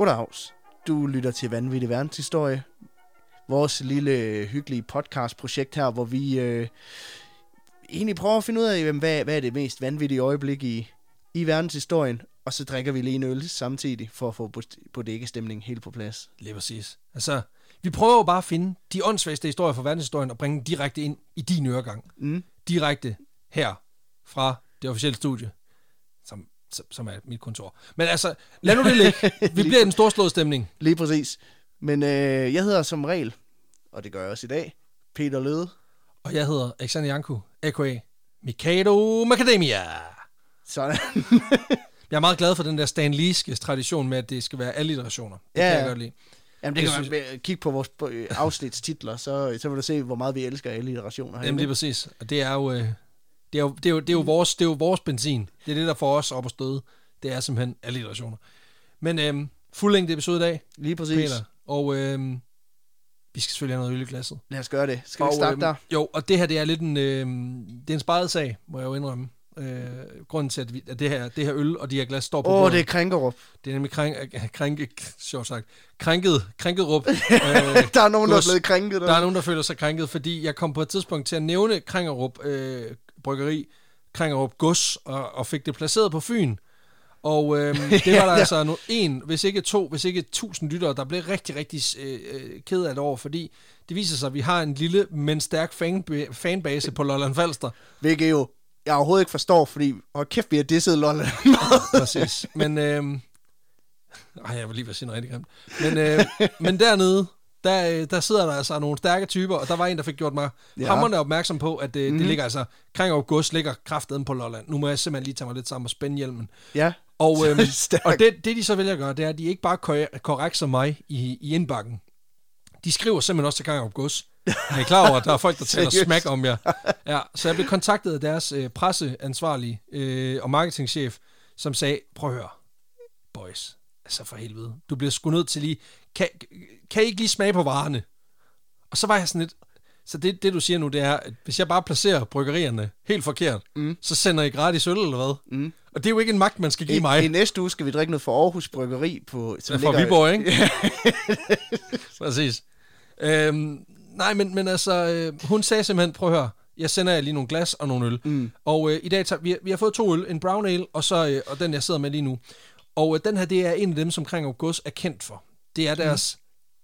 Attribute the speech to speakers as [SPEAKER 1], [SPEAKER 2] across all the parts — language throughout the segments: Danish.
[SPEAKER 1] Goddags. Du lytter til Vanvittig Verdenshistorie. Vores lille hyggelige podcastprojekt her, hvor vi egentlig prøver at finde ud af, hvad er det mest vanvittige øjeblik i verdenshistorien. Og så drikker vi lige en øl samtidig, for at få bodega-stemningen helt på plads.
[SPEAKER 2] Lige præcis. Altså, vi prøver jo bare at finde de åndssvagste historier fra verdenshistorien og bringe dem direkte ind i din øregang. Direkte her fra det officielle studie, som er mit kontor. Men altså, lad nu det ligge. Vi bliver i den storslåede stemning.
[SPEAKER 1] Lige præcis. Men jeg hedder som regel, og det gør jeg også i dag, Peter Løde.
[SPEAKER 2] Og jeg hedder Alexander Janku, a.k.a. Mikado Macadamia.
[SPEAKER 1] Sådan.
[SPEAKER 2] Jeg er meget glad for den der Stan Lee's tradition med, at det skal være alliterationer. Det kan jeg godt lide.
[SPEAKER 1] Jamen, det kan man kigge på vores afsnitstitler, så vil du se, hvor meget vi elsker alliterationer.
[SPEAKER 2] Jamen, lige præcis. Og det er jo vores benzin. Det er det, der får os op at støde. Det er simpelthen alliterationer. Men fuldlængde episode i dag.
[SPEAKER 1] Lige præcis.
[SPEAKER 2] Peter. Og vi skal selvfølgelig have noget øl i glasset.
[SPEAKER 1] Lad os gøre det. Skal vi starte der?
[SPEAKER 2] Jo, og det her, det er lidt en sparet sag, må jeg jo indrømme. Grunden til, at det her øl og de her glas står på bordet.
[SPEAKER 1] Det er krænkerup.
[SPEAKER 2] Det er nemlig krænket rup.
[SPEAKER 1] Der er nogen, der er blevet krænket.
[SPEAKER 2] Der er nogen, der føler sig krænket, fordi jeg kom på et tidspunkt til at nævne Krænkerup bryggeri, Krænkerup Gods, og fik det placeret på Fyn. Og det var der altså hvis ikke 1000 lyttere, der blev rigtig, rigtig ked af det over, fordi det viser sig, at vi har en lille, men stærk fanbase på Lolland Falster.
[SPEAKER 1] Hvilket jo jeg overhovedet ikke forstår, fordi kæft, vi har disset Lolland.
[SPEAKER 2] Præcis. Men jeg vil lige være sige noget rigtig grimt. Men dernede, der sidder der altså nogle stærke typer, og der var en, der fik gjort mig hamrende opmærksom på, at det ligger altså, Krænkerup Gods ligger kraftedeme på Lolland. Nu må jeg simpelthen lige tage mig lidt sammen og spænde hjelmen.
[SPEAKER 1] Ja.
[SPEAKER 2] Og det de så vælger at gøre, det er, at de ikke bare korrekt som mig i indbakken. De skriver simpelthen også til Krænkerup Gods. Jeg er klar over, at der er folk, der taler smack om jer. Ja, så jeg blev kontaktet af deres presseansvarlige og marketingchef, som sagde, prøv at høre, boys, altså for helvede, du bliver sgu nødt til lige, kan I ikke lige smage på varerne? Og så var jeg sådan lidt, så det du siger nu, det er, at hvis jeg bare placerer bryggerierne helt forkert, så sender I gratis øl, eller hvad? Og det er jo ikke en magt, man skal give mig.
[SPEAKER 1] I næste uge skal vi drikke noget fra Aarhus Bryggeri.
[SPEAKER 2] Fra Viborg, ikke? Præcis. Nej, men altså, hun sagde simpelthen, prøv at høre, jeg sender jer lige nogle glas og nogle øl. Og i dag, vi har fået 2 øl, en brown ale, og den, jeg sidder med lige nu. Og den her, det er en af dem, som Krænkerup Gods er kendt for. Det er deres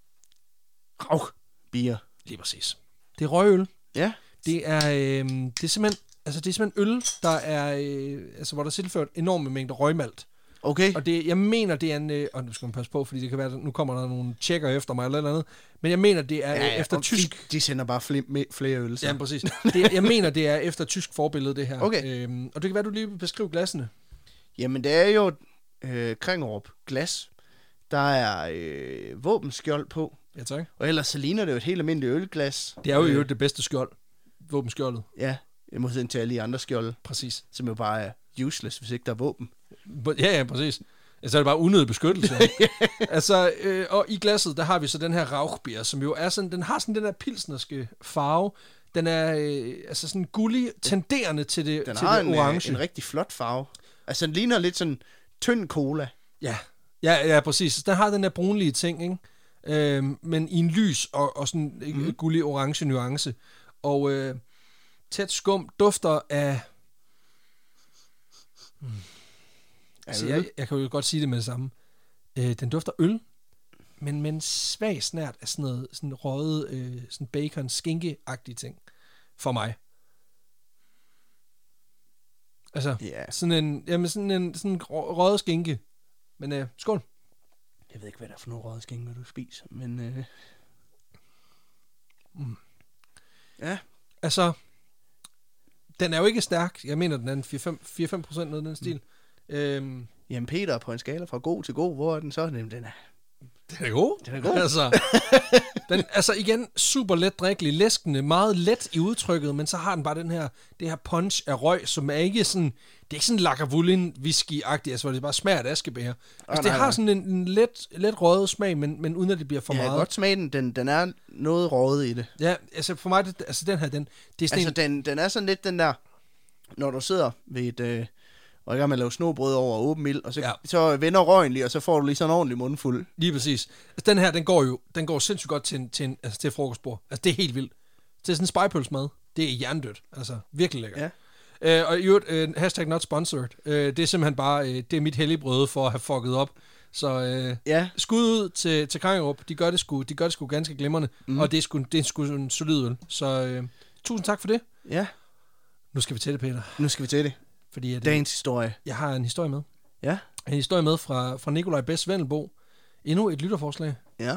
[SPEAKER 1] rauchbier.
[SPEAKER 2] Lige præcis. Det er røgøl.
[SPEAKER 1] Ja.
[SPEAKER 2] Det er simpelthen øl, der er, hvor der er tilført enorme mængder røgmalt.
[SPEAKER 1] Okay.
[SPEAKER 2] Og jeg mener, det er en... og nu skal man passe på, fordi det kan være, nu kommer der nogle tjekker efter mig eller andet. Men jeg mener, det er efter tysk...
[SPEAKER 1] De sender bare flere øl. Så.
[SPEAKER 2] Ja, præcis. Jeg mener, det er efter tysk forbillede, det her.
[SPEAKER 1] Okay.
[SPEAKER 2] Og det kan være, du lige vil beskrive glassene.
[SPEAKER 1] Jamen, det er jo Krænkerup glas. Der er våbenskjold på.
[SPEAKER 2] Ja, tak.
[SPEAKER 1] Og ellers så ligner det jo et helt almindeligt ølglas.
[SPEAKER 2] Det er jo det bedste skjold. Våbenskjoldet.
[SPEAKER 1] Ja, i modsætning til alle de andre skjolde.
[SPEAKER 2] Præcis.
[SPEAKER 1] Som jo bare er useless, hvis ikke der er våben.
[SPEAKER 2] Ja, præcis. Altså, det er bare unødig beskyttelse. Altså, og i glasset, der har vi så den her rauchbier, som jo er sådan, den har sådan den der pilsnerske farve. Den er sådan gullig, tenderende til det orange.
[SPEAKER 1] Den har en rigtig flot farve. Altså, den ligner lidt sådan tynd cola.
[SPEAKER 2] Ja, præcis. Den har den der brunlige ting, ikke? Men i en lys og sådan gullig orange nuance. Og tæt skum dufter af... Altså, jeg kan jo godt sige det med det samme. Den dufter øl, men med en svag snert af sådan noget sådan røget, sådan bacon, skinke-agtige ting. For mig. Altså, sådan en røget skinke. Men skål.
[SPEAKER 1] Jeg ved ikke, hvad der er for nogle røget skinke, du spiser, men... Ja.
[SPEAKER 2] Altså, den er jo ikke stærk. Jeg mener, den er 4-5% noget af den stil.
[SPEAKER 1] Jamen Peter, på en skala fra god til god, hvor er den så? Den
[SPEAKER 2] er god.
[SPEAKER 1] Den er god.
[SPEAKER 2] Altså igen, super let drikkelig, læskende, meget let i udtrykket, men så har den bare det her punch af røg, som er ikke sådan, det er ikke sådan Lagavulin whisky-agtigt, altså hvor det bare smager af askebær. Altså det har sådan en let røget smag, men uden at det bliver for meget.
[SPEAKER 1] Ja, godt smage den er noget røget i det.
[SPEAKER 2] Ja, altså for mig, den her, det er sådan
[SPEAKER 1] altså den er sådan lidt den der, når du sidder ved et og i gang med at lave snobrød over åben ild, og så vender røgen lige, og så får du lige sådan en ordentlig mundfuld.
[SPEAKER 2] Lige præcis. Altså, den her, den går sindssygt godt til frokostbord. Altså, det er helt vildt. Det er sådan en spejepølsmad. Det er hjernedødt. Altså, virkelig lækkert. Ja. Og i øvrigt, hashtag not sponsored. Det er simpelthen bare, det er mit helligbrød for at have fucket op. Så skud ud til Kranjerup. De gør det sgu ganske glimrende. Og det er sgu en solid øl. Så tusind tak for det.
[SPEAKER 1] Ja.
[SPEAKER 2] Nu skal vi til det, Peter.
[SPEAKER 1] Nu skal vi til det.
[SPEAKER 2] Fordi
[SPEAKER 1] dagens historie.
[SPEAKER 2] Jeg har en historie med.
[SPEAKER 1] Ja.
[SPEAKER 2] En historie med fra Nikolaj Bess Vendelbo. Endnu et lytterforslag.
[SPEAKER 1] Ja.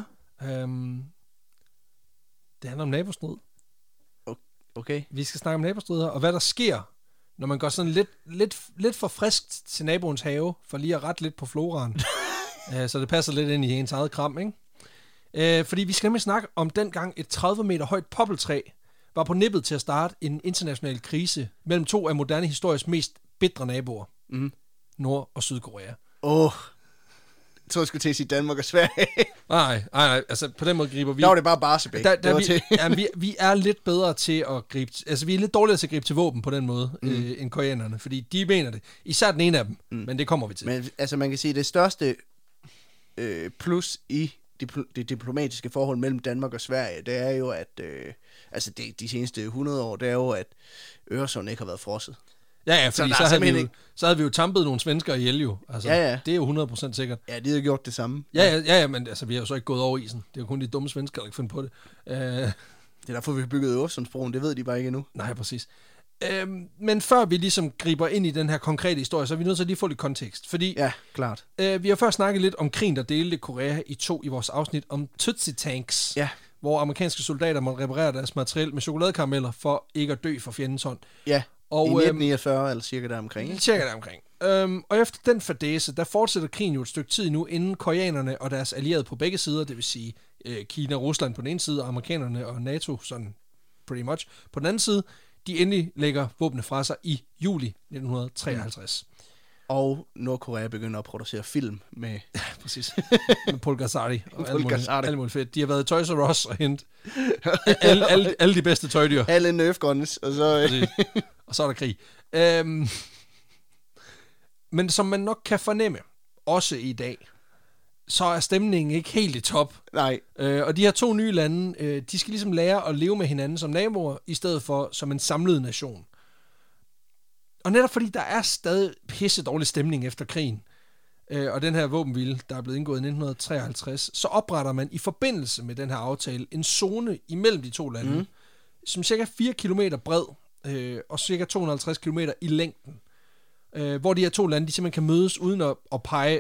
[SPEAKER 2] Det handler om nabostrid.
[SPEAKER 1] Okay.
[SPEAKER 2] Vi skal snakke om nabostrider, og hvad der sker, når man går sådan lidt for friskt til naboens have, for lige at rette lidt på floraen. Så det passer lidt ind i ens eget kram, ikke? Fordi vi skal nemlig snakke om dengang et 30 meter højt poppeltræ var på nippet til at starte en international krise mellem to af moderne historisk mest bitre naboer. Nord- og Sydkorea.
[SPEAKER 1] Jeg tror, jeg skulle til at sige Danmark og Sverige.
[SPEAKER 2] Nej, altså på den måde griber vi...
[SPEAKER 1] Der var det bare Barsebæk.
[SPEAKER 2] Vi er lidt bedre til at gribe... Altså vi er lidt dårligere til at gribe til våben på den måde, end koreanerne, fordi de mener det. Især den ene af dem, men det kommer vi til.
[SPEAKER 1] Men altså man kan sige, det største plus i det diplomatiske forhold mellem Danmark og Sverige, det er jo, at de seneste 100 år, det er jo, at Øresund ikke har været frosset.
[SPEAKER 2] Ja, fordi så havde vi jo tampet nogle svensker ihjel jo. Altså, det er jo 100% sikkert.
[SPEAKER 1] Ja, de har gjort det samme.
[SPEAKER 2] Ja, men altså, vi har jo så ikke gået over isen. Det er jo kun de dumme svensker, der ikke finder på det.
[SPEAKER 1] Det er derfor, vi har bygget Øresundsbroen. Det ved de bare ikke endnu.
[SPEAKER 2] Nej, præcis. Men før vi ligesom griber ind i den her konkrete historie, så er vi nødt til at lige få lidt kontekst. Fordi,
[SPEAKER 1] ja, klart.
[SPEAKER 2] Vi har først snakket lidt om krigen, der delte Korea i to i vores afsnit om Tootsie Tanks.
[SPEAKER 1] Ja.
[SPEAKER 2] Hvor amerikanske soldater måtte reparere deres materiel med chokoladekarameller for ikke at dø for fjendens hånd.
[SPEAKER 1] Ja. Og, i 1949, eller cirka deromkring. Ikke?
[SPEAKER 2] Cirka deromkring. Og efter den fadæse, der fortsætter krigen jo et stykke tid nu, inden koreanerne og deres allierede på begge sider, det vil sige Kina og Rusland på den ene side, og amerikanerne og NATO, sådan pretty much, på den anden side, de endelig lægger våbne fra sig i juli 1953.
[SPEAKER 1] Og Nordkorea begynder at producere film med...
[SPEAKER 2] Ja, præcis. Med Paul Ghazali og alt muligt fedt. De har været i Toys R Us og hentet alle de bedste tøjdyr.
[SPEAKER 1] Alle Nerf guns, og så...
[SPEAKER 2] Og så er der krig. Men som man nok kan fornemme, også i dag, så er stemningen ikke helt i top.
[SPEAKER 1] Nej.
[SPEAKER 2] Og de her to nye lande, de skal ligesom lære at leve med hinanden som naboer, i stedet for som en samlet nation. Og netop fordi der er stadig pisse dårlig stemning efter krigen, og den her våbenhvile, der er blevet indgået i 1953, så opretter man i forbindelse med den her aftale en zone imellem de to lande, som cirka 4 kilometer bred, og cirka 250 kilometer i længden, hvor de her to lande, de simpelthen kan mødes uden at pege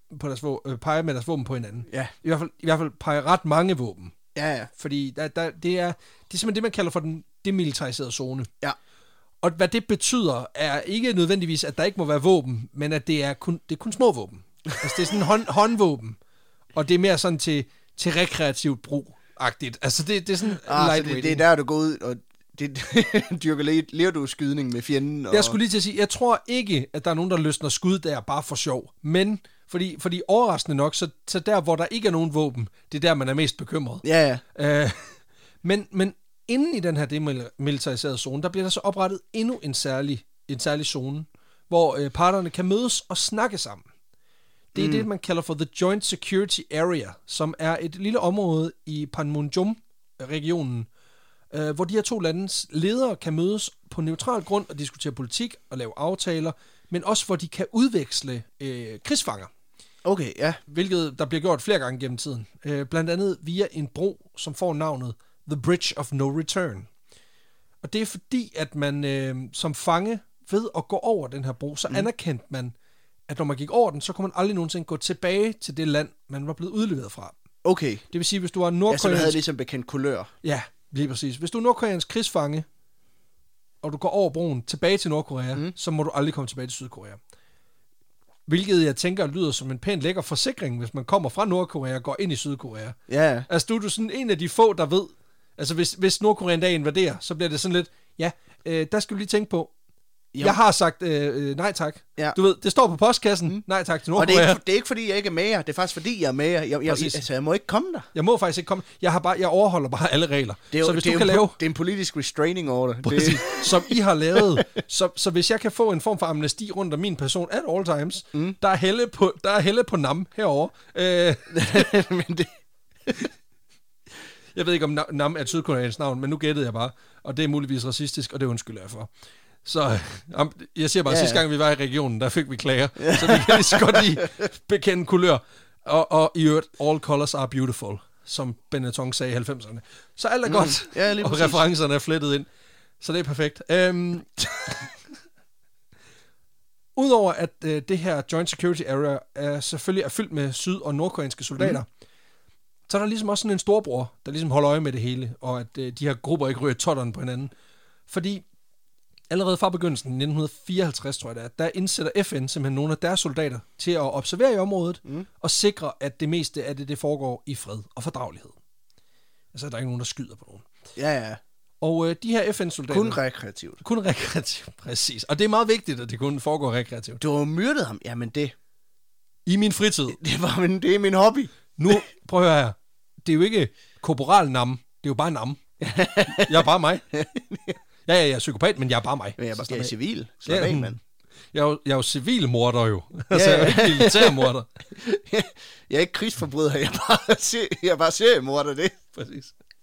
[SPEAKER 2] med deres våben på hinanden.
[SPEAKER 1] Ja.
[SPEAKER 2] I hvert fald pege ret mange våben.
[SPEAKER 1] Ja.
[SPEAKER 2] Fordi det er simpelthen det, man kalder for den demilitariserede zone.
[SPEAKER 1] Ja.
[SPEAKER 2] Og hvad det betyder, er ikke nødvendigvis, at der ikke må være våben, men at det er kun små våben. Altså det er sådan håndvåben, og det er mere sådan til rekreativt brug-agtigt. Altså det er sådan lightweight.
[SPEAKER 1] Det er der, du går ud og dyrker lerdueskydning med fjenden. Og...
[SPEAKER 2] Jeg skulle lige til at sige, jeg tror ikke, at der er nogen, der løsner skud der bare for sjov. Men fordi overraskende nok, så der, hvor der ikke er nogen våben, det er der, man er mest bekymret.
[SPEAKER 1] Ja.
[SPEAKER 2] Men inden i den her demilitariserede zone, der bliver der så oprettet endnu en særlig zone, hvor parterne kan mødes og snakke sammen. Det er det, man kalder for The Joint Security Area, som er et lille område i Panmunjom-regionen, hvor de her to landes ledere kan mødes på neutral grund og diskutere politik og lave aftaler, men også hvor de kan udveksle krigsfanger.
[SPEAKER 1] Okay, ja. Hvilket
[SPEAKER 2] der bliver gjort flere gange gennem tiden. Blandt andet via en bro, som får navnet The Bridge of No Return. Og det er fordi, at man som fange ved at gå over den her bro, så anerkendte man, at når man gik over den, så kunne man aldrig nogensinde gå tilbage til det land, man var blevet udleveret fra.
[SPEAKER 1] Okay.
[SPEAKER 2] Det vil sige, hvis du var nordkoreansk...
[SPEAKER 1] Ja, så du havde ligesom bekendt kulør.
[SPEAKER 2] Ja, lige præcis. Hvis du er nordkoreansk krigsfange, og du går over broen tilbage til Nordkorea, så må du aldrig komme tilbage til Sydkorea. Hvilket jeg tænker lyder som en pæn lækker forsikring, hvis man kommer fra Nordkorea og går ind i Sydkorea.
[SPEAKER 1] Ja.
[SPEAKER 2] Altså du er sådan en af de få, der ved, altså hvis Nordkorea en dag invaderer, så bliver det sådan lidt, der skal du lige tænke på, Jeg har sagt nej tak.
[SPEAKER 1] Ja.
[SPEAKER 2] Du ved, det står på postkassen. Nej tak til Nordkorea.
[SPEAKER 1] Og det er ikke fordi, jeg ikke er med jer. Det er faktisk fordi, jeg er med jer. Jeg må ikke komme der.
[SPEAKER 2] Jeg må faktisk ikke komme. Jeg overholder bare alle regler.
[SPEAKER 1] Så hvis du kan lave... Det er en politisk restraining order.
[SPEAKER 2] Præcis, som I har lavet. Så hvis jeg kan få en form for amnesti rundt om min person at all times, der er helle på nam herovre.
[SPEAKER 1] Men det...
[SPEAKER 2] Jeg ved ikke, om nam er et sydkoreansk navn, men nu gættede jeg bare. Og det er muligvis racistisk, og det undskylder jeg for. Så jeg siger bare, at sidste gang vi var i regionen, der fik vi klager. Så vi kan lige så godt lige bekende kulør. Og i øvrigt, all colors are beautiful, som Benetton sagde i 90'erne. Så alt er godt, og referencerne er flettet ind. Så det er perfekt. Udover at det her Joint Security Area selvfølgelig er fyldt med syd- og nordkoreanske soldater, så er der ligesom også sådan en storbror, der ligesom holder øje med det hele, og at de her grupper ikke ryger totterne på hinanden. Fordi allerede fra begyndelsen, 1954 tror jeg det er, der indsætter FN simpelthen nogle af deres soldater til at observere i området, og sikre, at det meste af det foregår i fred og fordragelighed. Altså, der er ikke nogen, der skyder på nogen.
[SPEAKER 1] Ja.
[SPEAKER 2] Og de her FN-soldater...
[SPEAKER 1] Kun rekreativt.
[SPEAKER 2] Kun rekreativt, præcis. Og det er meget vigtigt, at det kun foregår rekreativt.
[SPEAKER 1] Du har myrdet ham. Jamen det...
[SPEAKER 2] I min fritid.
[SPEAKER 1] Det er min hobby.
[SPEAKER 2] Nu, prøv at høre her. Det er jo ikke korporal nam. Det er jo bare nam. Jeg er bare mig. Ja, jeg er psykopat, men jeg er bare mig.
[SPEAKER 1] Jeg er civil. Slap af, mand.
[SPEAKER 2] Jeg er jo civilmorder jo. Altså, jeg er ikke militærmorder.
[SPEAKER 1] Jeg er ikke krigsforbryder. Jeg er bare seriemorder, det.
[SPEAKER 2] Præcis.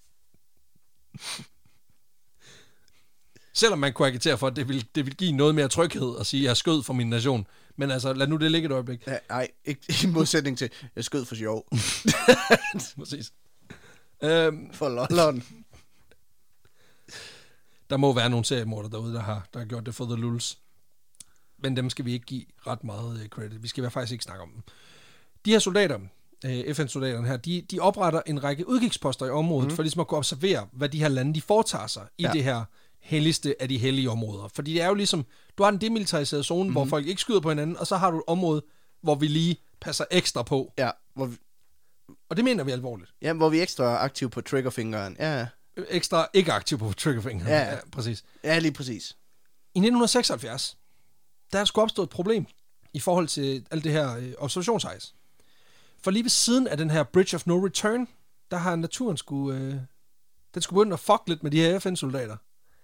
[SPEAKER 2] Selvom man kunne agitere for, at det vil give noget mere tryghed at sige, at jeg skød for min nation. Men altså, lad nu det ligge et øjeblik.
[SPEAKER 1] Ja, nej, ikke i modsætning til, jeg skød for sjov.
[SPEAKER 2] Præcis.
[SPEAKER 1] For lolleren.
[SPEAKER 2] Der må være nogle seriemorder derude, der har gjort det for the lulz. Men dem skal vi ikke give ret meget credit. Vi skal faktisk ikke snakke om dem. De her soldater, FN-soldaterne her, de opretter en række udkigsposter i området, for ligesom at kunne observere, hvad de her lande de foretager sig i det her helligste af de hellige områder. Fordi det er jo ligesom, du har en demilitariseret zone, hvor folk ikke skyder på hinanden, og så har du et område, hvor vi lige passer ekstra på.
[SPEAKER 1] Ja,
[SPEAKER 2] og det mener vi alvorligt.
[SPEAKER 1] Ja, hvor vi er ekstra aktive på triggerfingeren. Ja.
[SPEAKER 2] Ekstra ikke aktiv på triggerfingeren. Ja, præcis.
[SPEAKER 1] Ja, lige præcis.
[SPEAKER 2] I 1976, der er sgu opstået et problem i forhold til alt det her observationshejs. For lige ved siden af den her Bridge of No Return, der har naturen skulle begynde at fuck lidt med de her FN-soldater.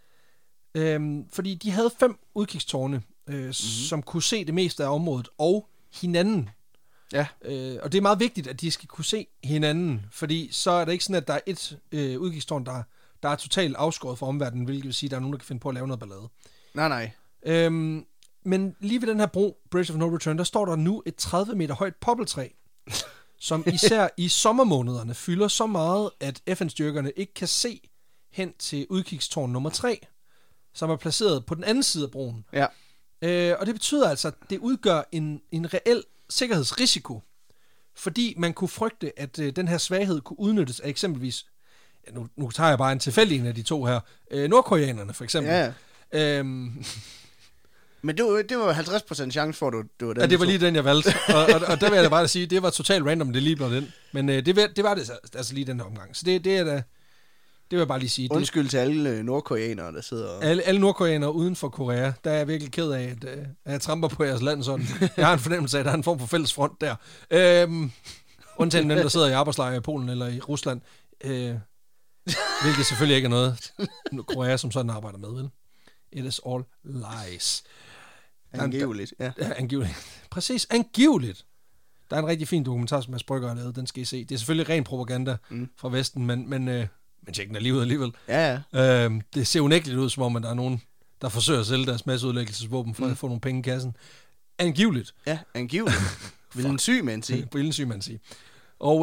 [SPEAKER 2] Fordi de havde 5 udkigstårne, som kunne se det meste af området, og hinanden.
[SPEAKER 1] Ja.
[SPEAKER 2] Og det er meget vigtigt, at de skal kunne se hinanden, fordi så er det ikke sådan, at der er et udkigstårn, der er totalt afskåret fra omverdenen, hvilket vil sige, at der er nogen, der kan finde på at lave noget ballade.
[SPEAKER 1] Nej.
[SPEAKER 2] Men lige ved den her bro, Bridge of No Return, der står der nu et 30 meter højt poppeltræ, som især i sommermånederne fylder så meget, at FN-styrkerne ikke kan se hen til udkigstårn nummer 3, som er placeret på den anden side af broen.
[SPEAKER 1] Ja.
[SPEAKER 2] Og det betyder altså, at det udgør en reel sikkerhedsrisiko, fordi man kunne frygte, at den her svaghed kunne udnyttes af eksempelvis, nu tager jeg bare en tilfældig en af de to her, nordkoreanerne for eksempel.
[SPEAKER 1] Ja. Men det var 50% chance for, at du var den.
[SPEAKER 2] Ja, det var lige den, jeg valgte. og der vil jeg da bare sige, det var totalt random, det lige blev den. Men det var det altså lige den her omgang. Så det er da... Det vil jeg bare lige sige.
[SPEAKER 1] Undskyld til alle nordkoreanere, der sidder og...
[SPEAKER 2] Alle nordkoreanere uden for Korea, der er jeg virkelig ked af, at jeg tramper på jeres land sådan. Jeg har en fornemmelse af, at der er en form for fælles front der. Undtagen dem, der sidder i arbejdslejre i Polen eller i Rusland. Hvilket selvfølgelig ikke er noget, Korea som sådan arbejder med, vel? It is all lies.
[SPEAKER 1] Angiveligt, ja.
[SPEAKER 2] Angiveligt. Præcis, angiveligt. Der er en rigtig fin dokumentar, som Mads Brygger har lavet, den skal I se. Det er selvfølgelig ren propaganda fra Vesten, men tjek den alligevel.
[SPEAKER 1] Ja.
[SPEAKER 2] Det ser unægteligt ud, som om at der er nogen, der forsøger at sælge deres masseudlæggelsesvåben for at få nogle penge i kassen. Angiveligt.
[SPEAKER 1] Ja, angiveligt. Vil en syg mand sige. Og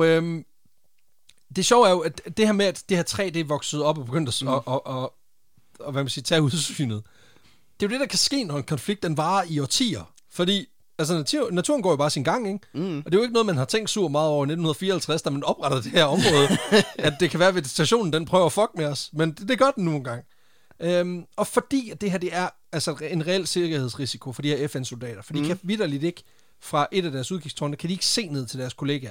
[SPEAKER 1] det sjove er jo, at det her med, at det her træ, det er vokset op og begyndt at og hvad man siger, tage udsynet. Det er jo det, der kan ske, når en konflikt den varer i årtier. Fordi altså, naturen går jo bare sin gang, ikke? Og det er jo ikke noget, man har tænkt sur meget over i 1954, da man oprettede det her område, at det kan være, at vegetationen den prøver at fuck med os. Men det gør den nu engang. Og fordi at det her det er altså en reel sikkerhedsrisiko for de her FN-soldater, for de kan vitterligt ikke fra et af deres udkigstårne, kan de ikke se ned til deres kollegaer.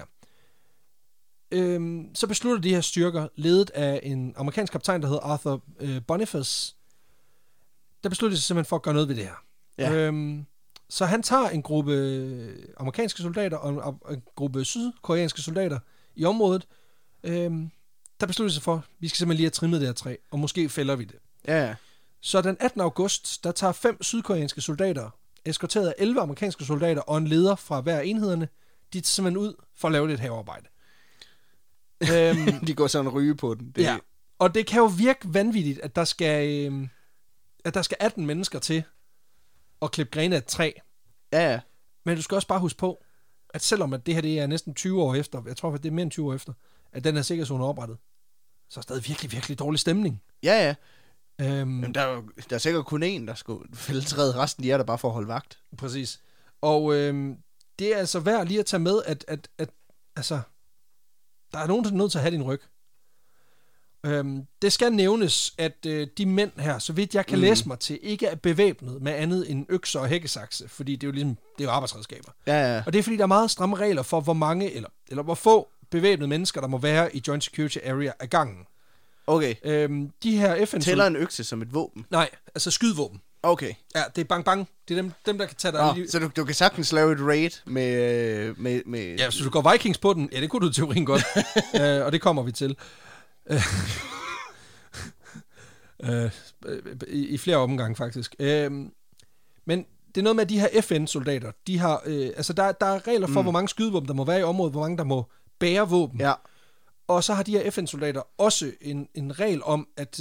[SPEAKER 1] Så beslutter de her styrker, ledet af en amerikansk kaptajn, der hedder Arthur Boniface, der besluttede sig simpelthen for at gøre noget ved det her. Ja.
[SPEAKER 2] Så han tager en gruppe amerikanske soldater og en gruppe sydkoreanske soldater i området, der beslutter sig for, vi skal simpelthen lige have trimmet det her træ, og måske fælder vi det.
[SPEAKER 1] Ja.
[SPEAKER 2] Så den 18. august, der tager 5 sydkoreanske soldater, eskorteret af 11 amerikanske soldater og en leder fra hver enhederne, de er simpelthen ud for at lave lidt havearbejde.
[SPEAKER 1] De går sådan ryge på den. Det...
[SPEAKER 2] Ja, og det kan jo virke vanvittigt, at der skal 18 mennesker til at klippe grene af et træ.
[SPEAKER 1] Ja.
[SPEAKER 2] Men du skal også bare huske på, at selvom at det her det er næsten 20 år efter, jeg tror, at det er mere end 20 år efter, at den her sikkerhedszone er oprettet, så er der stadig virkelig, virkelig dårlig stemning.
[SPEAKER 1] Ja. Men der er sikkert kun én, der skulle fælde træet. Resten de er der bare for at holde vagt.
[SPEAKER 2] Præcis. Og det er altså værd lige at tage med, at altså, der er nogen, der er nødt til at have din ryg. Det skal nævnes, at de mænd her, så vidt jeg kan læse mig til, ikke er bevæbnet med andet end økser og hækkesakse, fordi det er jo ligesom, det er jo arbejdsredskaber.
[SPEAKER 1] Ja.
[SPEAKER 2] Og det er fordi, der er meget stramme regler for, hvor mange eller hvor få bevæbnede mennesker, der må være i Joint Security Area af gangen.
[SPEAKER 1] Okay.
[SPEAKER 2] De her FN...
[SPEAKER 1] Tæller en økse som et våben?
[SPEAKER 2] Nej, altså skydvåben.
[SPEAKER 1] Okay.
[SPEAKER 2] Ja, det er bang-bang. Det er dem der kan tage dig...
[SPEAKER 1] Så du kan sagtens lave et raid med...
[SPEAKER 2] Ja, så du går Vikings på den. Ja, det kunne du i teorien godt. Og det kommer vi til. I flere omgange, faktisk. Men det er noget med, at de her FN-soldater, de har... altså, der er regler for, hvor mange skydevåben der må være i området, hvor mange der må bære våben.
[SPEAKER 1] Ja.
[SPEAKER 2] Og så har de her FN-soldater også en regel om, at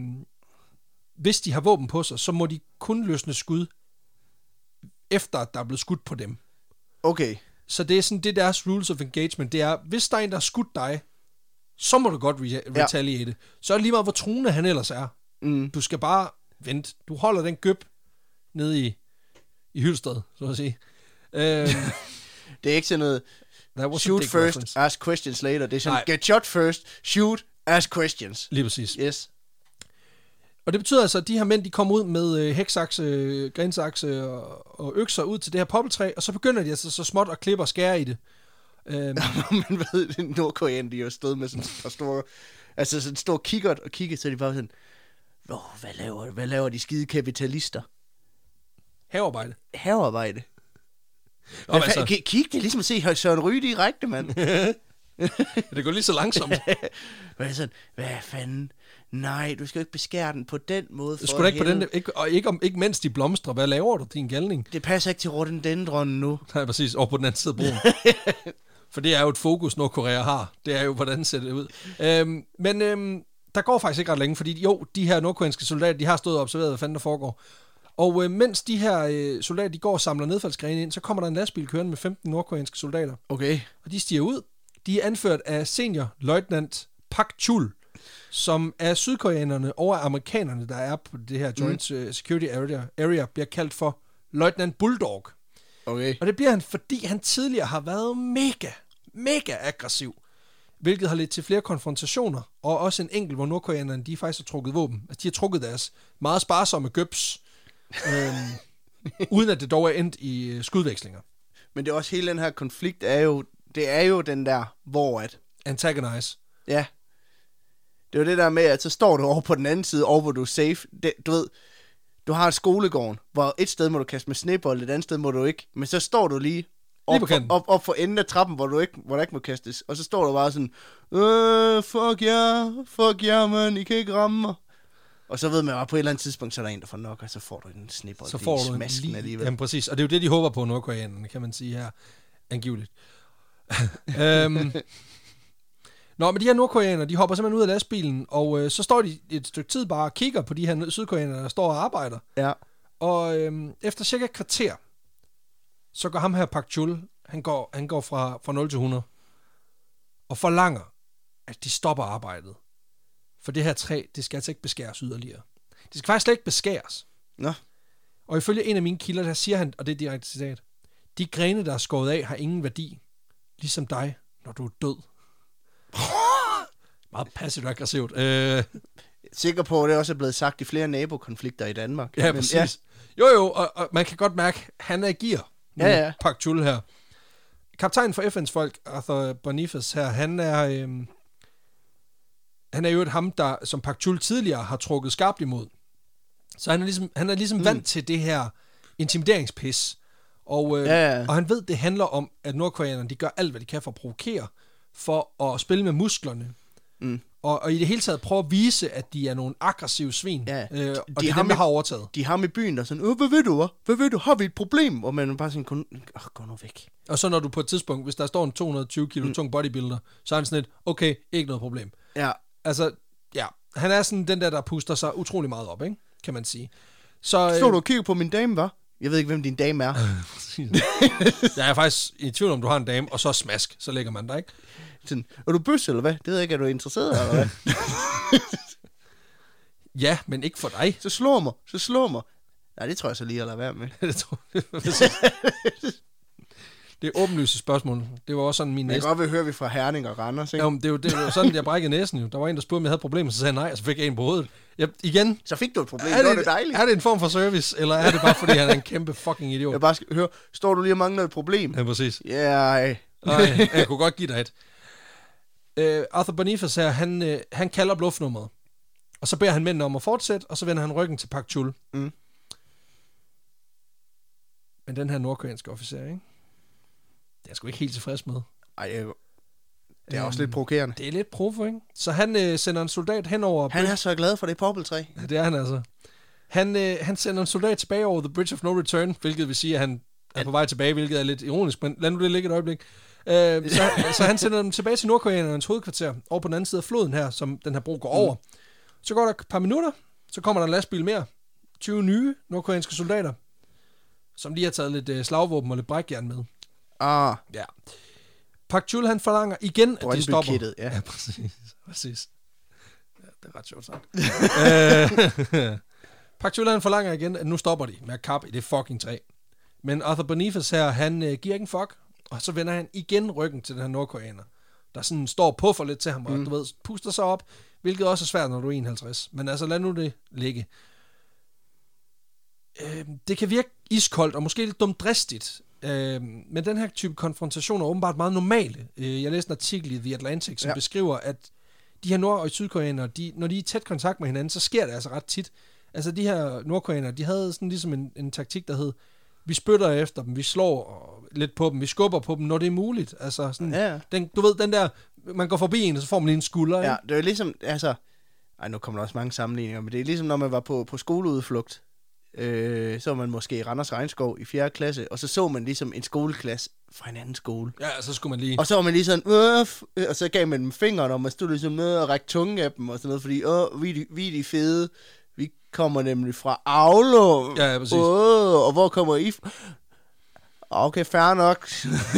[SPEAKER 2] hvis de har våben på sig, så må de kun løsne skud, efter at der er blevet skudt på dem.
[SPEAKER 1] Okay.
[SPEAKER 2] Så det er sådan, det er deres rules of engagement. Det er, hvis der er en, der har skudt dig, så må du godt retaliate. Så er det lige meget, hvor truende han ellers er. Du skal bare vente. Du holder den gøb nede i Hylsted, så at sige.
[SPEAKER 1] Det er ikke sådan noget... Shoot first, reference. Ask questions later. Det er sådan, get shot first, shoot, ask questions.
[SPEAKER 2] Lige præcis.
[SPEAKER 1] Yes.
[SPEAKER 2] Og det betyder altså, at de her mænd, de kommer ud med hæksakse, grensakse og økser ud til det her poppeltræ, og så begynder de altså så småt at klippe og skære i det.
[SPEAKER 1] Man ved, Nordkorean, de har stået med sådan en store, altså sådan en stor kikkert og kigget, så de bare sådan, hvad laver de skide kapitalister? Havearbejde. Kig, det er ligesom at se Søren Ryge direkte, mand.
[SPEAKER 2] Det går lige så langsomt.
[SPEAKER 1] Hvad fanden? Nej, du skal jo ikke beskære den på den måde.
[SPEAKER 2] Du skulle ikke på den, ikke mens de blomstrer. Hvad laver du, din galning?
[SPEAKER 1] Det passer ikke til rhododendronen nu.
[SPEAKER 2] Nej, præcis. Og på den anden side af broen. For det er jo et fokus, Nordkorea har. Det er jo, hvordan ser det ud. Men der går faktisk ikke ret længe, fordi de her nordkoreanske soldater, de har stået og observeret, hvad fanden der foregår. Og mens de her soldater, de går og samler nedfaldsgrene ind, så kommer der en lastbil kørende med 15 nordkoreanske soldater.
[SPEAKER 1] Okay.
[SPEAKER 2] Og de stiger ud. De er anført af seniorløjtnant Pak Chul, som er sydkoreanerne og amerikanerne, der er på det her Joint Security Area, bliver kaldt for løjtnant Bulldog.
[SPEAKER 1] Okay.
[SPEAKER 2] Og det bliver han, fordi han tidligere har været mega aggressiv, hvilket har ledt til flere konfrontationer, og også en enkelt, hvor nordkoreanerne, de faktisk har trukket våben. Altså, de har trukket deres meget sparsomme gøbs, uden at det dog er endt i skudvekslinger.
[SPEAKER 1] Men det er også hele den her konflikt, det er jo den der, hvor at...
[SPEAKER 2] Antagonize.
[SPEAKER 1] Ja. Det er jo det der med, at så står du over på den anden side, over hvor du er safe. Du ved, du har et skolegården, hvor et sted må du kaste med snebold, et andet sted må du ikke. Men så står du lige op for enden af trappen, hvor der ikke må kastes. Og så står du bare sådan, fuck yeah, man, I kan ikke ramme mig. Og så ved man bare, på et eller andet tidspunkt, så er der en, der får nok, og så får du en snebold.
[SPEAKER 2] Så får du en
[SPEAKER 1] alligevel.
[SPEAKER 2] Jamen præcis, og det er jo det, de håber på, nordkoreanerne, kan man sige her. Angiveligt. Nå, men de her nordkoreanere, de hopper simpelthen ud af lastbilen, og så står de et stykke tid bare og kigger på de her sydkoreanere, der står og arbejder.
[SPEAKER 1] Ja.
[SPEAKER 2] Og efter cirka et kvarter, så går ham her Pak Chul, han går fra 0 til 100, og forlanger, at de stopper arbejdet. For det her træ, det skal altså ikke beskæres yderligere. Det skal faktisk slet ikke beskæres.
[SPEAKER 1] Nå.
[SPEAKER 2] Og ifølge en af mine kilder, der siger han, og det er direkte citat, de grene, der er skåret af, har ingen værdi, ligesom dig, når du er død. Meget passivt aggressivt.
[SPEAKER 1] Sikker på, at det også er blevet sagt i flere nabokonflikter i Danmark.
[SPEAKER 2] Ja, præcis. Ja. Jo, og man kan godt mærke, han er i gear.
[SPEAKER 1] Ja.
[SPEAKER 2] Pak Chul her. Kaptajnen for FN's folk, Arthur Boniface her, han er jo et ham, der som Pak Chul tidligere har trukket skarpt imod. Så han er ligesom vant til det her intimideringspis. Og, og han ved, det handler om, at nordkoreanerne, de gør alt, hvad de kan for at provokere, for at spille med musklerne. Og i det hele taget prøve at vise, at de er nogle aggressive svin. Ja. Og det er dem, der har overtaget.
[SPEAKER 1] De har med byen, der sådan, hvad ved du, hva'? Hvad ved du? Har vi et problem? Og man bare sådan, gå nu væk.
[SPEAKER 2] Og så når du på et tidspunkt, hvis der står en 220 kilo tung bodybuilder, så er han sådan et, okay, ikke noget problem.
[SPEAKER 1] Ja.
[SPEAKER 2] Altså, ja, han er sådan den der puster sig utrolig meget op, ikke? Kan man sige. Så
[SPEAKER 1] du og kigger på min dame, hva'? Jeg ved ikke, hvem din dame er.
[SPEAKER 2] Jeg er faktisk i tvivl om, du har en dame, og så smask, så lægger man der, ikke?
[SPEAKER 1] Sådan, er du bøs, eller hvad? Det ved jeg ikke, er du interesseret, eller hvad?
[SPEAKER 2] Ja, men ikke for dig.
[SPEAKER 1] Så slå mig. Nej, det tror jeg så lige, at lade være med.
[SPEAKER 2] Det er åbenlyse spørgsmål. Det var også sådan min næste.
[SPEAKER 1] Jeg kan godt vil høre, vi fra Herning og Randers, ikke?
[SPEAKER 2] Jo, det var sådan, jeg brækkede næsen jo. Der var en, der spurgte, om jeg havde problemer, så sagde jeg nej, og så fik jeg en på hovedet. Igen.
[SPEAKER 1] Så fik du et problem, det var det dejligt.
[SPEAKER 2] Er det en form for service, eller er det bare, fordi han er en kæmpe fucking idiot?
[SPEAKER 1] Jeg bare skal høre, står du lige og mangler et problem?
[SPEAKER 2] Ja, præcis.
[SPEAKER 1] Yeah.
[SPEAKER 2] Nej, jeg kunne godt give dig et. Arthur Boniface her, han kalder bluffnummeret. Og så beder han mændene om at fortsætte, og så vender han ryggen til Pak Chul. Men den her nordkoreanske officer, ikke? Det er jeg sgu ikke helt tilfreds med.
[SPEAKER 1] Ej, det er også lidt provokerende.
[SPEAKER 2] Det er lidt provo, ikke? Så han sender en soldat henover...
[SPEAKER 1] Han er så glad for det poppeltræ.
[SPEAKER 2] Ja, det er han altså. Han sender en soldat tilbage over The Bridge of No Return, hvilket vil sige, at han er på vej tilbage, hvilket er lidt ironisk, men lad nu det ligge et øjeblik. Så han sender dem tilbage til nordkoreanernes hovedkvarter, over på den anden side af floden her, som den her bro går over. Så går der et par minutter, så kommer der en lastbil mere. 20 nye nordkoreanske soldater, som lige har taget lidt slagvåben og lidt brækjern med. Ja. Pak Chul, han forlanger igen, at de stopper. Ja, præcis. Ja, det er ret sjovt sagt. Pak Chul, han forlanger igen, at nu stopper de med at kappe i det fucking træ. Men Arthur Boniface her, han giver ikke en fuck, og så vender han igen ryggen til den her nordkoreaner, der sådan står og puffer lidt til ham, og du ved, puster sig op, hvilket også er svært, når du er 51. Men altså, lad nu det ligge. Det kan virke iskoldt, og måske lidt dumdristigt, men den her type konfrontation er åbenbart meget normale. Jeg læste en artikel i The Atlantic, som beskriver, at de her nord- og sydkoreanere, når de er i tæt kontakt med hinanden, så sker det altså ret tit. Altså de her nordkoreanere, de havde sådan ligesom en taktik, der hed, vi spytter efter dem, vi slår lidt på dem, vi skubber på dem, når det er muligt. Altså sådan, du ved, den der, man går forbi en, og så får man lige en skulder.
[SPEAKER 1] Ja, det er ligesom, altså, nu kommer der også mange sammenligninger, men det er ligesom, når man var på skoleudflugt, så var man måske i Randers Regnskov i 4. klasse, og så man ligesom en skoleklasse fra en anden skole.
[SPEAKER 2] Ja, så skulle man lige...
[SPEAKER 1] Og så var man lige sådan, og så gav man dem fingeren, og man stod ligesom nede og rækte tungen af dem, og sådan noget, fordi, vi er de fede, vi kommer nemlig fra Aulum.
[SPEAKER 2] Ja, præcis.
[SPEAKER 1] Og hvor kommer I? Okay, fair nok.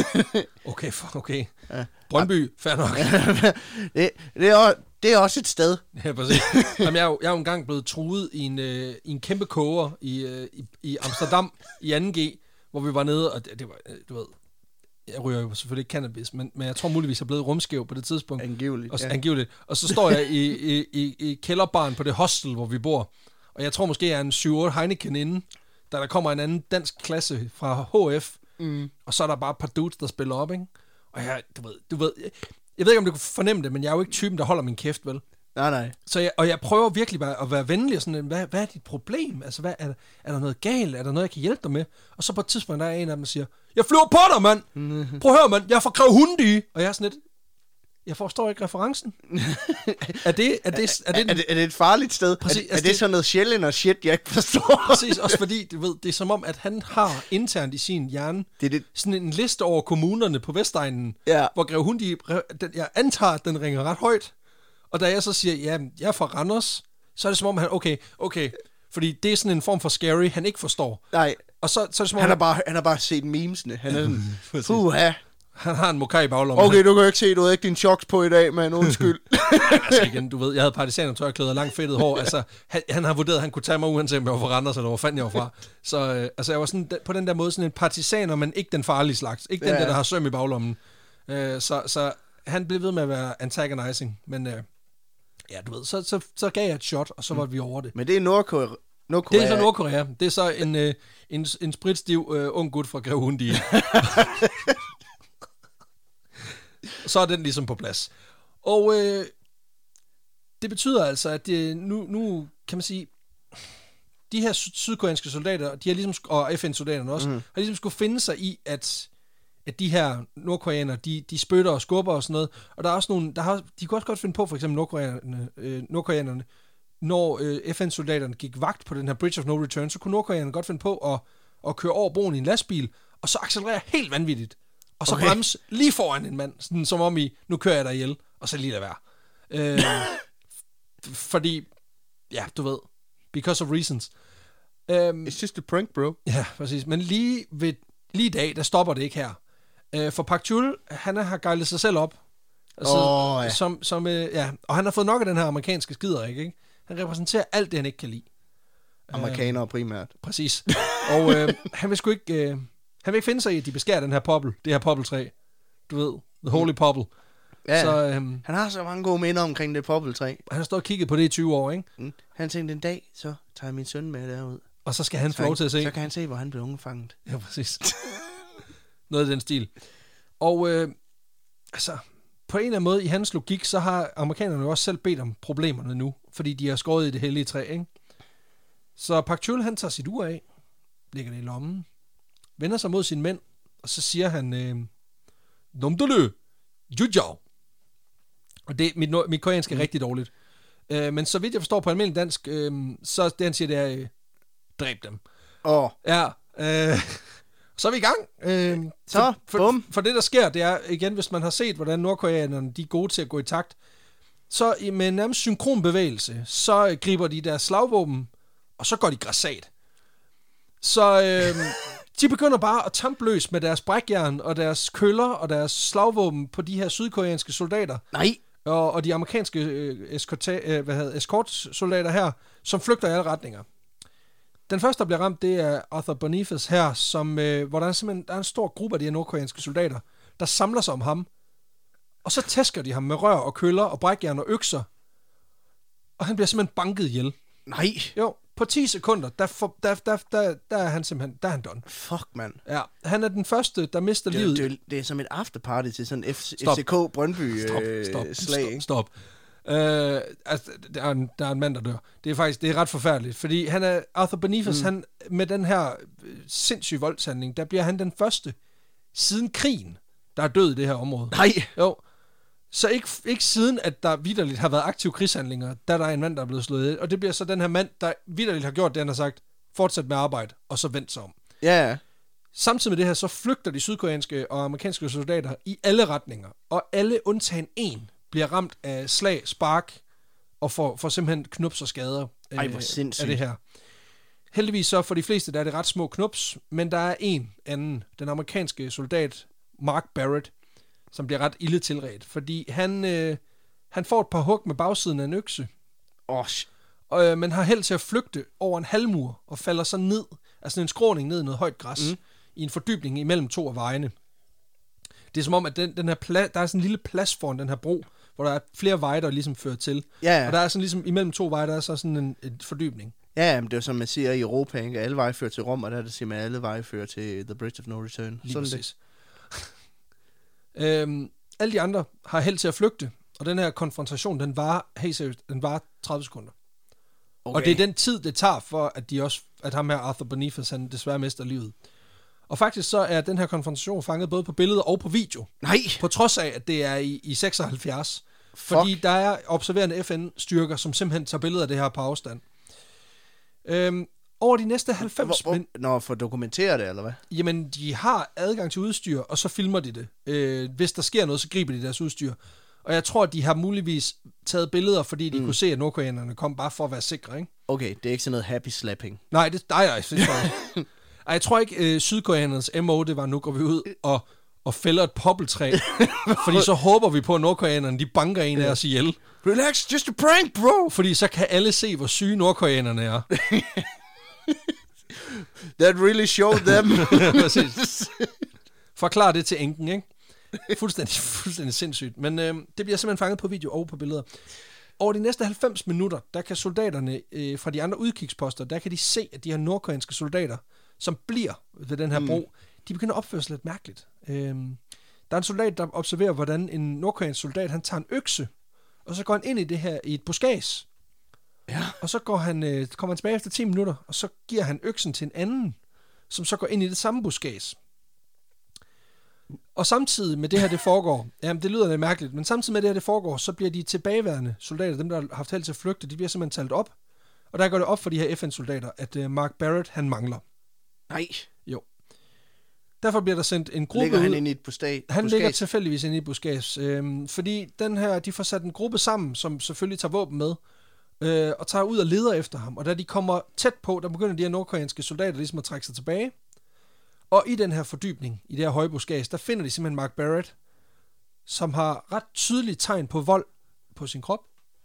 [SPEAKER 2] Okay. Ja. Brøndby, fair nok.
[SPEAKER 1] Det er også et sted.
[SPEAKER 2] Ja, præcis. Jamen, jeg er jo engang blevet truet i en kæmpe koger i Amsterdam i 2G, hvor vi var nede, og det var, du ved, jeg ryger jo selvfølgelig ikke cannabis, men jeg tror muligvis, jeg er blevet rumskæv på det tidspunkt. Angiveligt. Og så står jeg i kælderbaren på det hostel, hvor vi bor, og jeg tror måske, jeg er en 7-8 Heineken inde, da der kommer en anden dansk klasse fra HF, og så er der bare et par dudes, der spiller op, ikke? Og du ved, jeg ved ikke, om du kunne fornemme det, men jeg er jo ikke typen, der holder min kæft, vel?
[SPEAKER 1] Nej.
[SPEAKER 2] Så jeg prøver virkelig bare at være venlig og sådan, hvad er dit problem? Altså, er der noget galt? Er der noget, jeg kan hjælpe dig med? Og så på et tidspunkt, der er en af dem, der siger, jeg flyver på dig, mand! Prøv at høre, mand, jeg er fra Grev Hundi! Og jeg er sådan lidt, jeg forstår ikke referencen. Er det
[SPEAKER 1] et farligt sted? Præcis, er det sådan noget sjældent og shit, jeg ikke forstår?
[SPEAKER 2] Præcis, også fordi, du ved, det er som om, at han har internt i sin hjerne sådan en liste over kommunerne på Vestegnen, hvor Grev Hundi, jeg antager, at den ringer ret højt. Og da jeg så siger, ja, jeg er fra Randers, så er det som om, han, okay, fordi det er sådan en form for scary, han ikke forstår.
[SPEAKER 1] Nej,
[SPEAKER 2] og så er det som om,
[SPEAKER 1] han har bare set memesene. Han er sådan,
[SPEAKER 2] han har en mokai i baglommen.
[SPEAKER 1] Okay, du kan ikke se, du havde ikke din shocks på i dag, men undskyld.
[SPEAKER 2] Altså igen, du ved, jeg havde partisanertørklæder og langt fedtet hår. Altså, han har vurderet, at han kunne tage mig, uanset om jeg var fra Randers, eller hvor fanden jeg var fra. Så altså, jeg var sådan, på den der måde sådan en partisaner, men ikke den farlige slags. Ikke den der har søm i baglommen. Så han blev ved med at være antagonizing. Men ja, du ved, så gav jeg et shot, og så var vi over det.
[SPEAKER 1] Men det er Nordkorea.
[SPEAKER 2] Det er så Nordkorea. Det er så en spritstiv ung gut fra Grev Hundi. Så er den ligesom på plads. Og det betyder altså, at nu kan man sige, de her sydkoreanske soldater, de har ligesom, og FN-soldaterne også, har ligesom skulle finde sig i, at de her nordkoreanere, de spytter og skubber og sådan noget. Og der er også nogle, de kunne også godt finde på, for eksempel nordkoreanerne, når FN-soldaterne gik vagt på den her Bridge of No Return, så kunne nordkoreanerne godt finde på at køre over broen i en lastbil, og så accelerere helt vanvittigt. Og så bremse lige foran en mand, sådan som om nu kører jeg dig ihjel, og så lige lade være. Fordi, ja, du ved, because of reasons.
[SPEAKER 1] It's just a prank, bro.
[SPEAKER 2] Ja, præcis. Men lige i dag, der stopper det ikke her. For Park Chul, han har gejlet sig selv op. Altså, ja. Og han har fået nok af den her amerikanske skider, ikke? Han repræsenterer alt det, han ikke kan lide.
[SPEAKER 1] Amerikanere primært.
[SPEAKER 2] Præcis. Og han vil sgu ikke... han vil ikke finde sig i, at de beskærer den her poppel. Det her poppeltræ. Du ved, the holy poppel.
[SPEAKER 1] Ja, så, han har så mange gode minder omkring det poppeltræ.
[SPEAKER 2] Han har stået og kigget på det i 20 år, ikke?
[SPEAKER 1] Han tænkte, en dag, så tager jeg min søn med derud.
[SPEAKER 2] Og så skal han få lov til at se.
[SPEAKER 1] Så kan han se, hvor han blev ungefanget.
[SPEAKER 2] Ja, præcis. Noget af den stil. Og altså, på en eller anden måde, i hans logik, så har amerikanerne jo også selv bedt om problemerne nu, fordi de har skåret i det hellige træ, ikke? Så Park Chul, han tager sit ur af, lægger det i lommen, vender sig mod sine mænd, og så siger han, Nomdele, Jujao. Og det, mit koreansk er rigtig dårligt. Men så vidt jeg forstår på almindelig dansk, så det han siger, det er, dræb dem. Ja, så er vi i gang. For det, der sker, det er, igen, hvis man har set, hvordan nordkoreanerne, de er gode til at gå i takt, så med en nærmest synkron bevægelse, så griber de deres slagvåben, og så går de græssat. Så de begynder bare at tampe løs med deres brækjern og deres køller og deres slagvåben på de her sydkoreanske soldater.
[SPEAKER 1] Nej.
[SPEAKER 2] Og de amerikanske eskortsoldater her, som flygter i alle retninger. Den første, der bliver ramt, det er Arthur Boniface her, som, hvor der er en stor gruppe af de her nordkoreanske soldater, der samler sig om ham. Og så tæsker de ham med rør og køller og brækjern og økser. Og han bliver simpelthen banket ihjel.
[SPEAKER 1] Nej.
[SPEAKER 2] Jo, på 10 sekunder, der er han simpelthen, der er han done.
[SPEAKER 1] Fuck, mand.
[SPEAKER 2] Ja, han er den første, der mister livet.
[SPEAKER 1] Det er som et afterparty til sådan en FCK Brøndby slag.
[SPEAKER 2] Stop. Altså, der er en mand, der dør. Det er ret forfærdeligt, fordi han er Arthur Boniface, han med den her sindssyge voldshandling, der bliver han den første siden krigen, der er død i det her område.
[SPEAKER 1] Nej.
[SPEAKER 2] Jo. Så ikke siden, at der vitterligt har været aktive krigshandlinger, der er en mand, der er blevet slået ihjel. Og det bliver så den her mand, der vitterligt har gjort det, han har sagt, fortsæt med arbejde, og så vend sig om.
[SPEAKER 1] Ja. Yeah.
[SPEAKER 2] Samtidig med det her, så flygter de sydkoreanske og amerikanske soldater i alle retninger, og alle undtagen en bliver ramt af slag, spark, og får simpelthen knups og skader af det her. Heldigvis så for de fleste, der er det ret små knups, men der er en anden, den amerikanske soldat, Mark Barrett, som bliver ret ille tilredt, fordi han får et par hug med bagsiden af en økse, men har held til at flygte over en halvmur, og falder så ned, altså en skråning ned i noget højt græs, i en fordybning imellem 2 af vejene. Det er som om, at den her der er sådan en lille plads foran den her bro, hvor der er flere veje, der ligesom fører til.
[SPEAKER 1] Ja.
[SPEAKER 2] Og der er sådan ligesom imellem 2 veje, der er så sådan en fordybning.
[SPEAKER 1] Ja, men det er jo som man siger i Europa, ikke? Alle veje fører til Rom, og der er det simpelthen alle veje fører til The Bridge of No Return.
[SPEAKER 2] Lige præcis. Alle de andre har held til at flygte, og den her konfrontation, den var 30 sekunder. Okay. Og det er den tid, det tager for, at ham her Arthur Boniface, han desværre mister livet. Og faktisk så er den her konfrontation fanget både på billeder og på video.
[SPEAKER 1] Nej!
[SPEAKER 2] På trods af, at det er i 76. Fordi der er observerende FN-styrker, som simpelthen tager billeder af det her på afstand. Over de næste 90
[SPEAKER 1] Når for at dokumentere det, eller hvad?
[SPEAKER 2] Jamen, de har adgang til udstyr, og så filmer de det. Hvis der sker noget, så griber de deres udstyr. Og jeg tror, at de har muligvis taget billeder, fordi de kunne se, at nordkoreanerne kom bare for at være sikre, ikke?
[SPEAKER 1] Okay, det er ikke sådan noget happy slapping.
[SPEAKER 2] Nej, jeg tror ikke, sydkoreanernes MO, det var, nu går vi ud og fælder et poppeltræ, fordi så håber vi på, at nordkoreanerne, de banker en af os ihjel.
[SPEAKER 1] Relax, just a prank, bro!
[SPEAKER 2] Fordi så kan alle se, hvor syge nordkoreanerne er.
[SPEAKER 1] That really showed them.
[SPEAKER 2] Præcis. Forklar det til enken, ikke? Fuldstændig sindssygt. Men det bliver simpelthen fanget på video og på billeder. Over de næste 90 minutter, der kan soldaterne fra de andre udkigsposter, der kan de se, at de her nordkoreanske soldater, som bliver ved den her bro, de begynder at opføre sig lidt mærkeligt. Der er en soldat, der observerer, hvordan en nordkoreansk soldat, han tager en økse, og så går han ind i det her i et buskads.
[SPEAKER 1] Ja.
[SPEAKER 2] Og så kommer han tilbage efter 10 minutter, og så giver han øksen til en anden, som så går ind i det samme buskads. Og samtidig med det her, det foregår, jamen det lyder lidt mærkeligt, men samtidig med det her, det foregår, så bliver de tilbageværende soldater, dem der har haft held til at flygte, de bliver simpelthen talt op. Og der går det op for de her FN-soldater, at Mark Barrett, han mangler.
[SPEAKER 1] Nej.
[SPEAKER 2] Jo. Derfor bliver der sendt en gruppe
[SPEAKER 1] ligger han inde i et buskads?
[SPEAKER 2] Han ligger tilfældigvis inde i et buskads. Fordi de får sat en gruppe sammen, som selvfølgelig tager våben med, og tager ud og leder efter ham. Og da de kommer tæt på, der begynder de her nordkoreanske soldater ligesom at trække sig tilbage. Og i den her fordybning, i det her høje buskads, der finder de simpelthen Mark Barrett, som har ret tydeligt tegn på vold på sin krop.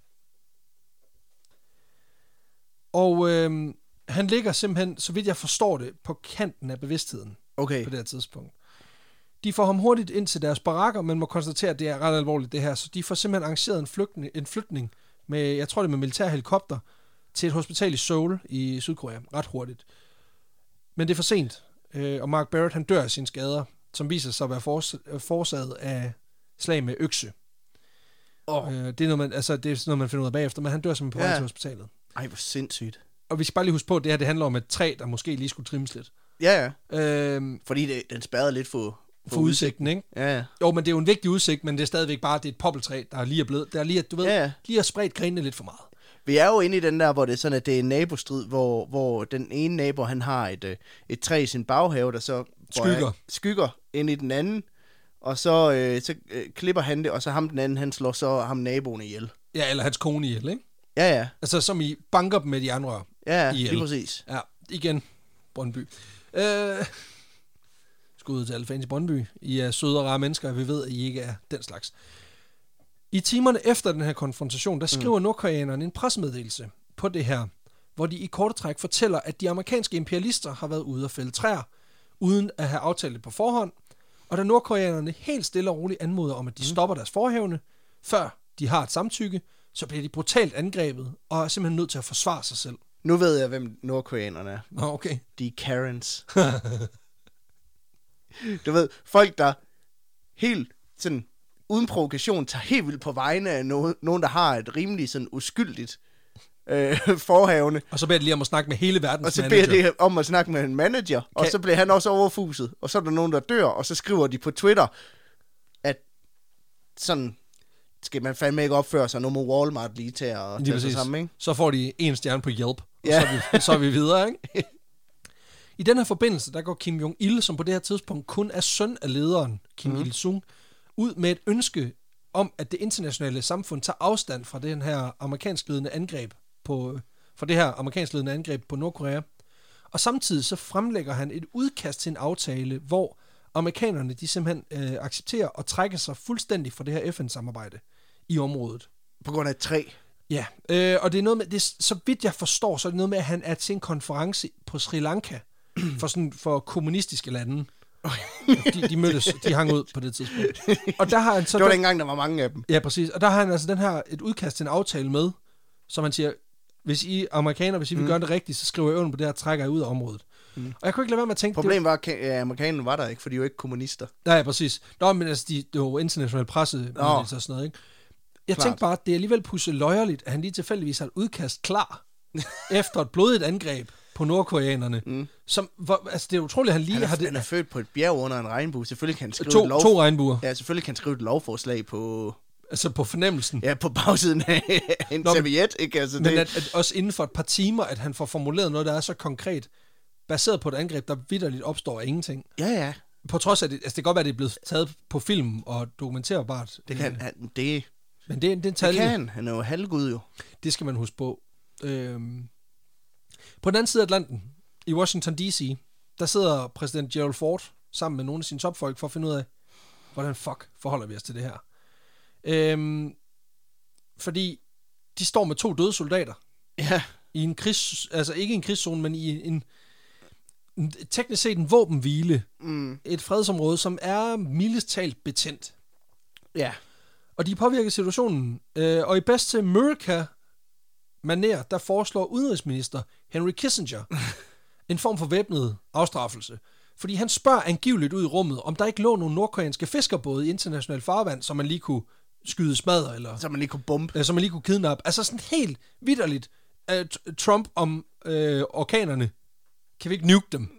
[SPEAKER 2] Og han ligger simpelthen, så vidt jeg forstår det, på kanten af bevidstheden på det her tidspunkt. De får ham hurtigt ind til deres barakker, men må konstatere, at det er ret alvorligt det her. Så de får simpelthen arrangeret en flytning med, jeg tror det med militær helikopter, til et hospital i Seoul i Sydkorea. Ret hurtigt. Men det er for sent. Og Mark Barrett, han dør af sine skader, som viser sig at være forårsaget af slag med økse. Det er noget, man finder ud af bagefter, men han dør simpelthen på vej til hospitalet.
[SPEAKER 1] Ej, hvor sindssygt.
[SPEAKER 2] Og vi skal bare lige huske på, at det her det handler om et træ, der måske lige skulle trimmes lidt.
[SPEAKER 1] Ja. Fordi den spærrede lidt for
[SPEAKER 2] udsigten, ikke?
[SPEAKER 1] Ja.
[SPEAKER 2] Jo, men det er jo en vigtig udsigt, men det er stadigvæk bare, det er et poppeltræ, der lige er blevet, der lige, lige har spredt grenene lidt for meget.
[SPEAKER 1] Vi er jo inde i den der, hvor det er sådan, at det er en nabostrid, hvor den ene nabo, han har et træ i sin baghave, der så skygger ind i den anden, og så klipper han det, og så ham den anden, han slår så ham naboen ihjel.
[SPEAKER 2] Ja, eller hans kone ihjel, ikke?
[SPEAKER 1] Ja.
[SPEAKER 2] Altså, som i banker dem med de andre ihjel.
[SPEAKER 1] Lige præcis.
[SPEAKER 2] Ja, igen, Brøndby. Skud til alle fans i Brøndby. I er søde og rare mennesker, og vi ved, at I ikke er den slags. I timerne efter den her konfrontation, der skriver nordkoreanerne en pressemeddelelse på det her, hvor de i korte træk fortæller, at de amerikanske imperialister har været ude og fælde træer, uden at have aftalt det på forhånd, og da nordkoreanerne helt stille og roligt anmoder om, at de stopper deres forhævne, før de har et samtykke, så bliver de brutalt angrebet, og er simpelthen nødt til at forsvare sig selv.
[SPEAKER 1] Nu ved jeg, hvem nordkoreanerne er.
[SPEAKER 2] Nå, okay.
[SPEAKER 1] De er Karens. Du ved, folk, der helt sådan uden provokation tager helt vildt på vegne af nogen, der har et rimelig sådan uskyldigt forhavne.
[SPEAKER 2] Og så beder de lige om at snakke med hele verdens
[SPEAKER 1] og så
[SPEAKER 2] manager.
[SPEAKER 1] beder de om at snakke med en manager, og så bliver han også overfuset. Og så er der nogen, der dør, og så skriver de på Twitter, at sådan skal man fandme ikke opføre sig, nu må Walmart lige til at tage sig sammen, ikke?
[SPEAKER 2] Så får de 1 stjerne på Yelp, og så er vi videre, ikke? I den her forbindelse, der går Kim Jong-il, som på det her tidspunkt kun er søn af lederen, Kim Il-sung, ud med et ønske om, at det internationale samfund tager afstand fra den her amerikanskledende angreb på Nordkorea. Og samtidig så fremlægger han et udkast til en aftale, hvor amerikanerne de simpelthen accepterer og trækker sig fuldstændig fra det her FN-samarbejde i området.
[SPEAKER 1] På grund af et træ?
[SPEAKER 2] Ja, og det er noget med, det, så vidt jeg forstår, så er det noget med, at han er til en konference på Sri Lanka for kommunistiske lande. De mødtes, de hang ud på det tidspunkt. Og der har han så
[SPEAKER 1] det var dengang, der var mange af dem.
[SPEAKER 2] Ja, præcis. Og der har han altså et udkast til en aftale med, som han siger, hvis I vil gøre det rigtigt, så skriver jeg under på det her, trækker jeg ud af området. Og jeg kunne ikke lade være med at tænke...
[SPEAKER 1] Problemet var, at amerikanerne var der ikke, for de er jo ikke kommunister.
[SPEAKER 2] Ja, præcis. Nå, men altså, det var jo international presse og sådan noget, ikke? Jeg tænkte bare, at det er alligevel pusseløjerligt, at han lige tilfældigvis har et udkast klar, efter et blodigt angreb på nordkoreanerne. Altså, det er utroligt, at han lige har det...
[SPEAKER 1] Han er født på et bjerg under en regnbue. Selvfølgelig kan han skrive
[SPEAKER 2] to regnbuer.
[SPEAKER 1] Ja, selvfølgelig kan han skrive et lovforslag på...
[SPEAKER 2] Altså på fornemmelsen.
[SPEAKER 1] Ja, på bagsiden af en serviet, ikke? Altså,
[SPEAKER 2] men at også inden for et par timer, at han får formuleret noget, der er så konkret, baseret på et angreb, der vitterligt opstår af ingenting.
[SPEAKER 1] Ja.
[SPEAKER 2] På trods af det, altså det kan godt være, at det er blevet taget på film og dokumenterbart.
[SPEAKER 1] Det kan han,
[SPEAKER 2] men det er en detalje.
[SPEAKER 1] Det kan han er jo halvgud jo.
[SPEAKER 2] Det skal man huske på. På den anden side af Atlanten, i Washington D.C., der sidder præsident Gerald Ford sammen med nogle af sine topfolk for at finde ud af, hvordan forholder vi os til det her. Fordi de står med 2 døde soldater.
[SPEAKER 1] Ja.
[SPEAKER 2] I en altså ikke en krigszone, men i en teknisk set en våbenhvile. Et fredsområde, som er mildest talt betændt.
[SPEAKER 1] Ja.
[SPEAKER 2] Og de påvirker situationen. Og i bedste America-manér, der foreslår udenrigsminister Henry Kissinger en form for væbnet afstraffelse. Fordi han spørger angiveligt ud i rummet, om der ikke lå nogle nordkoreanske fiskerbåde i international farvand, som man lige kunne skyde smadre, eller...
[SPEAKER 1] Som man lige kunne bombe.
[SPEAKER 2] Som man lige kunne kidnappe. Altså sådan helt vitterligt Trump om orkanerne. Kan vi ikke nuke dem?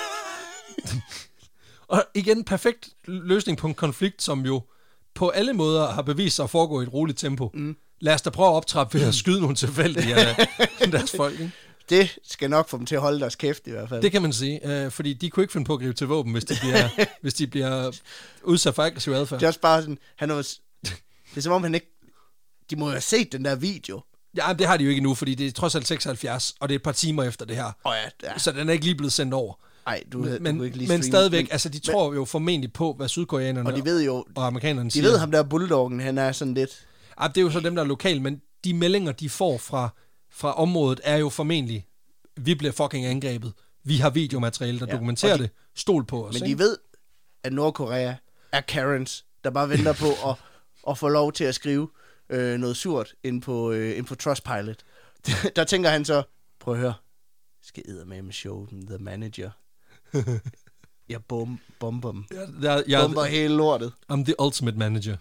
[SPEAKER 2] Og igen, perfekt løsning på en konflikt, som jo på alle måder har bevist sig at foregå i et roligt tempo. Lad os da prøve at optrappe ved at skyde nogle tilfældige af deres folk, ikke?
[SPEAKER 1] Det skal nok få dem til at holde deres kæft i hvert fald.
[SPEAKER 2] Det kan man sige, fordi de kunne ikke finde på at gribe til våben, hvis de bliver udsat for aggressiv adfærd.
[SPEAKER 1] Det er også bare sådan, det er som om han ikke... De må jo have set den der video.
[SPEAKER 2] Ja, det har de jo ikke endnu, fordi det er trods alt 76, og det er et par timer efter det her.
[SPEAKER 1] Ja.
[SPEAKER 2] Så den er ikke lige blevet sendt over.
[SPEAKER 1] Nej, du ikke lige
[SPEAKER 2] men stadigvæk, altså de tror jo formentlig på, hvad sydkoreanerne
[SPEAKER 1] og de ved jo,
[SPEAKER 2] og amerikanerne siger.
[SPEAKER 1] De ved ham der bulldoggen, han er sådan lidt...
[SPEAKER 2] Ja, det er jo så dem, der er lokale, men de meldinger, de får fra området, er jo formentlig, vi bliver fucking angrebet. Vi har videomateriale, der dokumenterer det. Stol på os.
[SPEAKER 1] Men de ved, at Nordkorea er Karens, der bare venter på at få lov til at skrive noget surt ind på Trustpilot. Der tænker han så, prøv at høre, skal eddermame show dem, the manager. Jeg bomber dem. Bomber hele lortet.
[SPEAKER 2] I'm the ultimate manager.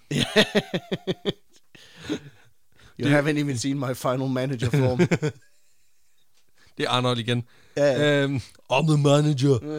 [SPEAKER 1] You haven't even seen my final manager form.
[SPEAKER 2] Det er Arnold igen.
[SPEAKER 1] Ja.
[SPEAKER 2] I'm the manager.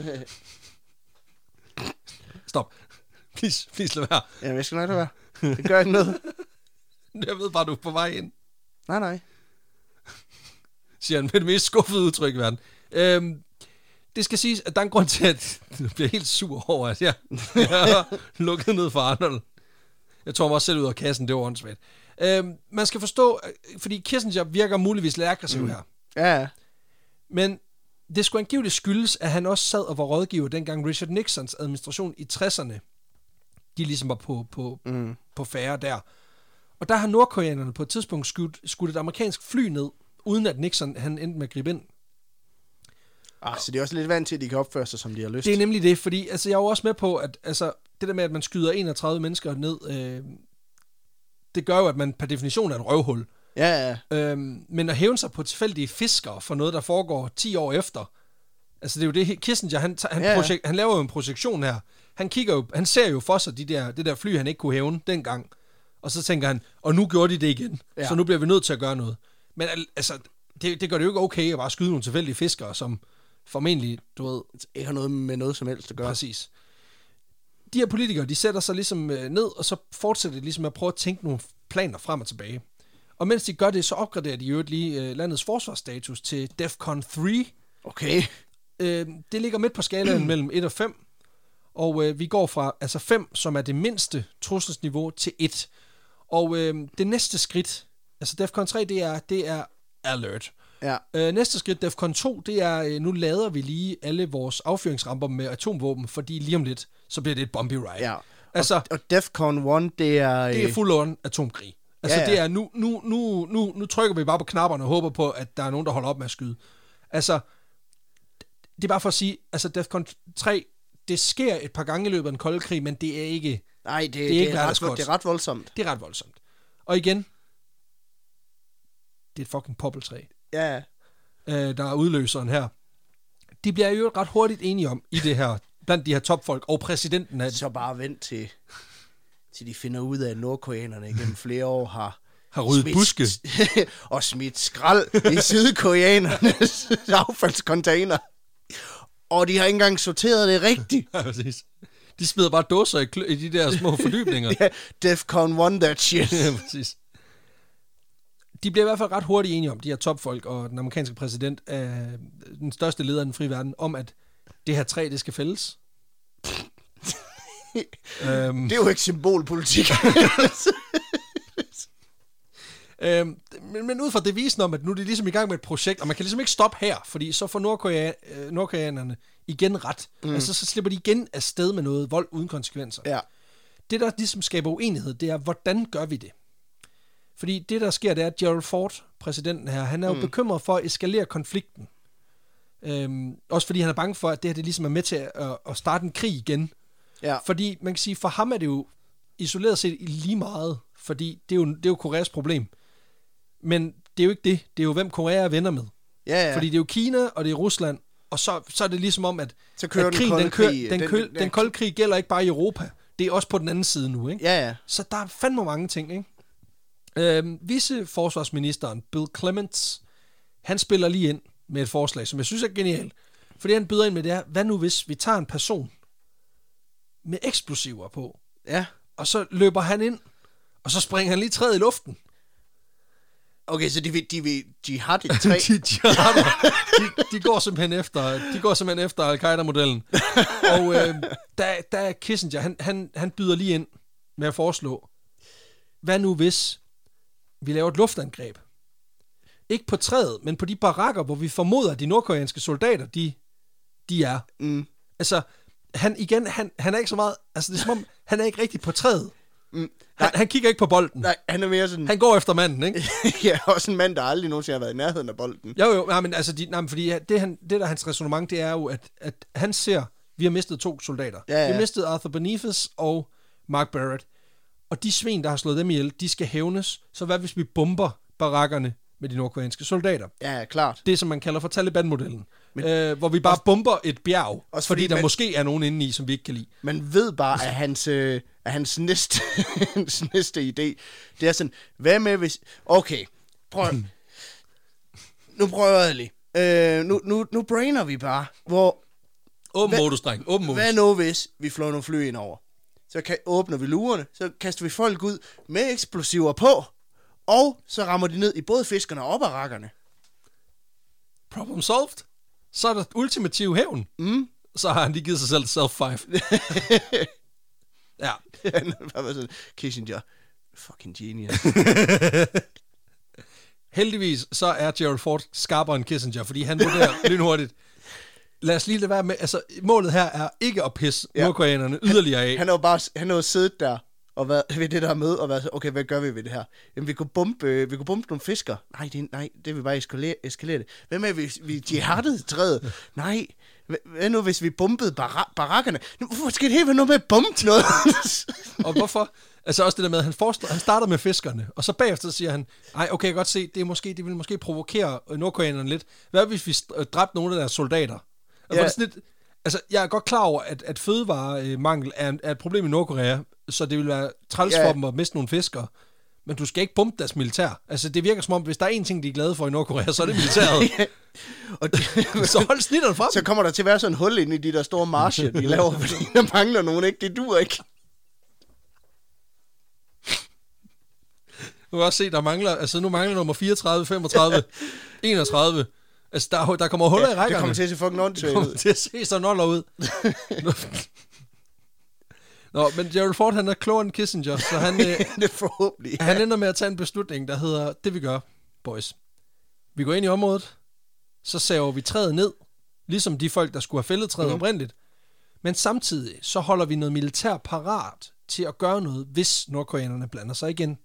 [SPEAKER 2] Stop. Please lad være.
[SPEAKER 1] Jamen, jeg skal nok lade være. Det gør ikke noget.
[SPEAKER 2] Jeg ved bare, du er på vej ind.
[SPEAKER 1] Nej.
[SPEAKER 2] Siger han med det mest skuffede udtryk i verden. Det skal siges, at der er en grund til, at du bliver helt sur over, at jeg har lukket ned for Arnold. Jeg tror mig også selv ud af kassen, det var åndssvagt. Man skal forstå, fordi Kissinger virker muligvis lidt aggressiv her.
[SPEAKER 1] Ja. Men
[SPEAKER 2] det skulle angiveligt skyldes, at han også sad og var rådgiver, dengang Richard Nixons administration i 60'erne, de ligesom var på færre der. Og der har nordkoreanerne på et tidspunkt skudt et amerikansk fly ned, uden at Nixon han endte med at gribe ind.
[SPEAKER 1] Så det er også lidt vant til, at de kan opføre sig, som de har lyst.
[SPEAKER 2] Det er nemlig det, fordi altså, jeg er jo også med på, at altså, det der med, at man skyder 31 mennesker ned, det gør jo, at man per definition er et røvhul.
[SPEAKER 1] Ja.
[SPEAKER 2] Men at hæve sig på tilfældige fiskere for noget, der foregår 10 år efter, altså det er jo det, Kissinger, han laver jo en projektion her. Han ser jo for sig det der fly, han ikke kunne hævne dengang. Og så tænker han, og nu gjorde de det igen, så nu bliver vi nødt til at gøre noget. Men altså, det gør det jo ikke okay at bare skyde nogle tilfældige fiskere, som formentlig, du ved...
[SPEAKER 1] ikke har noget med noget som helst at gøre.
[SPEAKER 2] Præcis. De her politikere, de sætter sig ligesom ned, og så fortsætter de ligesom at prøve at tænke nogle planer frem og tilbage. Og mens de gør det, så opgraderer de jo lige landets forsvarsstatus til DEFCON 3.
[SPEAKER 1] Okay.
[SPEAKER 2] Det ligger midt på skalaen mellem 1 og 5. Og vi går fra 5, som er det mindste trusselsniveau, til 1. Og det næste skridt, altså DEFCON 3, det er alert.
[SPEAKER 1] Ja.
[SPEAKER 2] Næste skridt, DEFCON 2, det er, nu lader vi lige alle vores affyringsramper med atomvåben, fordi lige om lidt, så bliver det et Bombay Ride.
[SPEAKER 1] Ja. Og DEFCON 1, det er...
[SPEAKER 2] Det er full-on atomkrig. Altså det er, nu trykker vi bare på knapperne og håber på, at der er nogen, der holder op med at skyde. Altså, det er bare for at sige, altså DEFCON 3, det sker et par gange i løbet af den kolde krig, men det er ikke...
[SPEAKER 1] Nej, det er ret voldsomt.
[SPEAKER 2] Det er ret voldsomt. Og igen, det er et fucking poppeltræ.
[SPEAKER 1] Ja.
[SPEAKER 2] Der er udløseren her. De bliver jo ret hurtigt enige om i det her, blandt de her topfolk, og præsidenten af...
[SPEAKER 1] Så bare vent til de finder ud af, at nordkoreanerne gennem flere år
[SPEAKER 2] har ryddet buske.
[SPEAKER 1] og smidt skrald i sydkoreanernes affaldscontainer. Og de har ikke engang sorteret det rigtigt.
[SPEAKER 2] Ja, præcis. De smider bare dåser i de der små fordybninger.
[SPEAKER 1] Ja, DEFCON 1 that shit.
[SPEAKER 2] Ja, præcis. De bliver i hvert fald ret hurtigt enige om, de her topfolk og den amerikanske præsident, den største leder af den frie verden, om at det her træ, det skal fældes.
[SPEAKER 1] Det er jo ikke symbolpolitik.
[SPEAKER 2] Men ud fra devisen om, at nu er de ligesom i gang med et projekt, og man kan ligesom ikke stoppe her, fordi så får nordkoreanerne igen ret. Altså så slipper de igen afsted med noget vold uden konsekvenser.
[SPEAKER 1] Ja.
[SPEAKER 2] Det, der ligesom skaber uenighed, det er, hvordan gør vi det? Fordi det, der sker, det er, at Gerald Ford, præsidenten her, han er jo bekymret for at eskalere konflikten. Også fordi han er bange for, at det her det ligesom er med til at starte en krig igen.
[SPEAKER 1] Ja.
[SPEAKER 2] Fordi man kan sige, for ham er det jo isoleret set lige meget, fordi det er jo Koreas problem. Men det er jo ikke det. Det er jo, hvem Korea er venner med.
[SPEAKER 1] Ja.
[SPEAKER 2] Fordi det er jo Kina, og det er Rusland, og så er det ligesom om, at
[SPEAKER 1] den
[SPEAKER 2] kolde krig gælder ikke bare i Europa. Det er også på den anden side nu, ikke?
[SPEAKER 1] Ja.
[SPEAKER 2] Så der er fandme mange ting, ikke? Viceforsvarsministeren Bill Clements, Han spiller lige ind med et forslag, som jeg synes er genialt. Fordi han byder ind med det her, hvad nu hvis vi tager en person med eksplosiver på, og så løber han ind, og så springer han lige træet i luften.
[SPEAKER 1] Okay, så de har det træ.
[SPEAKER 2] de går simpelthen efter Al-Qaida-modellen. Og der er Kissinger, han byder lige ind med at foreslå, hvad nu hvis vi laver et luftangreb? Ikke på træet, men på de barakker, hvor vi formoder, at de nordkoreanske soldater, de er. Altså, han er ikke så meget, altså det er som om, han er ikke rigtig på træet. Han kigger ikke på bolden.
[SPEAKER 1] Nej, han er mere sådan...
[SPEAKER 2] Han går efter manden, ikke?
[SPEAKER 1] Ja, også en mand, der aldrig nogensinde har været i nærheden af bolden.
[SPEAKER 2] Jo, men altså, fordi det der hans ræsonnement, det er jo, at han ser, vi har mistet 2 soldater. Ja. Vi har mistet Arthur Benitez og Mark Barrett. Og de svin, der har slået dem ihjel, de skal hævnes. Så hvad hvis vi bomber barakkerne med de nordkoreanske soldater?
[SPEAKER 1] Ja, klart.
[SPEAKER 2] Det, som man kalder for Taliban-modellen. Hvor vi bare bomber et bjerg, fordi der måske er nogen inde i, som vi ikke kan lide.
[SPEAKER 1] Man ved bare, at hans næste idé, det er sådan, hvad med hvis... Okay, nu prøver jeg lige. Nu brainer vi bare, hvor...
[SPEAKER 2] Åben modus, dreng. Åben modus.
[SPEAKER 1] Hvad nu hvis vi flår nogle fly ind over? Så åbner vi lurerne, så kaster vi folk ud med eksplosiver på, og så rammer de ned i både fiskerne og barakkerne. Problem
[SPEAKER 2] solved. Så er der ultimativ hævn. Så har han lige givet sig selv self-5. Ja.
[SPEAKER 1] Han var sådan, Kissinger, fucking genius.
[SPEAKER 2] Heldigvis så er Gerald Ford skarpere end Kissinger, fordi han vurderer lynhurtigt. Lad os lige lade være med, altså målet her er ikke at pisse nordkoreanerne yderligere af.
[SPEAKER 1] Han har jo siddet der og været ved det der møde og været så, okay, hvad gør vi ved det her? Jamen, vi kunne bombe nogle fisker. Nej, det vil bare eskalere det. Hvad med, hvis vi jihadede træet? Nej. Hvad nu, hvis vi bombede barakkerne? Hvorfor skal det helt være noget med at bombe noget?
[SPEAKER 2] Og hvorfor? Altså også det der med, at han starter med fiskerne, og så bagefter siger han, okay, jeg kan godt se, det vil måske provokere nordkoreanerne lidt. Hvad hvis vi dræbte nogle af deres soldater? Altså, jeg er godt klar over, at fødevaremangel er et problem i Nordkorea, så det vil være træls for dem at miste nogle fiskere. Men du skal ikke bombe deres militær. Altså, det virker som om, hvis der er en ting, de er glade for i Nordkorea, så er det militæret. Så hold snitterne frem.
[SPEAKER 1] Så kommer der til at være sådan en hul inde i de der store marcher, de laver, fordi der mangler nogen, ikke? Det duer ikke.
[SPEAKER 2] Du kan også se, nu mangler nummer 34, 35, 31. Altså, der kommer huller i rækkerne.
[SPEAKER 1] Det kommer til at se fucking åndssvagt ud.
[SPEAKER 2] Det kommer til at se så noller ud. Nå, men Gerald Ford, han er klogere end Kissinger, så han,
[SPEAKER 1] det forhåbentlig.
[SPEAKER 2] Han ender med at tage en beslutning, der hedder, det vi gør, boys. Vi går ind i området, så saver vi træet ned, ligesom de folk, der skulle have fældet træet oprindeligt. Men samtidig, så holder vi noget militær parat til at gøre noget, hvis nordkoreanerne blander sig igen.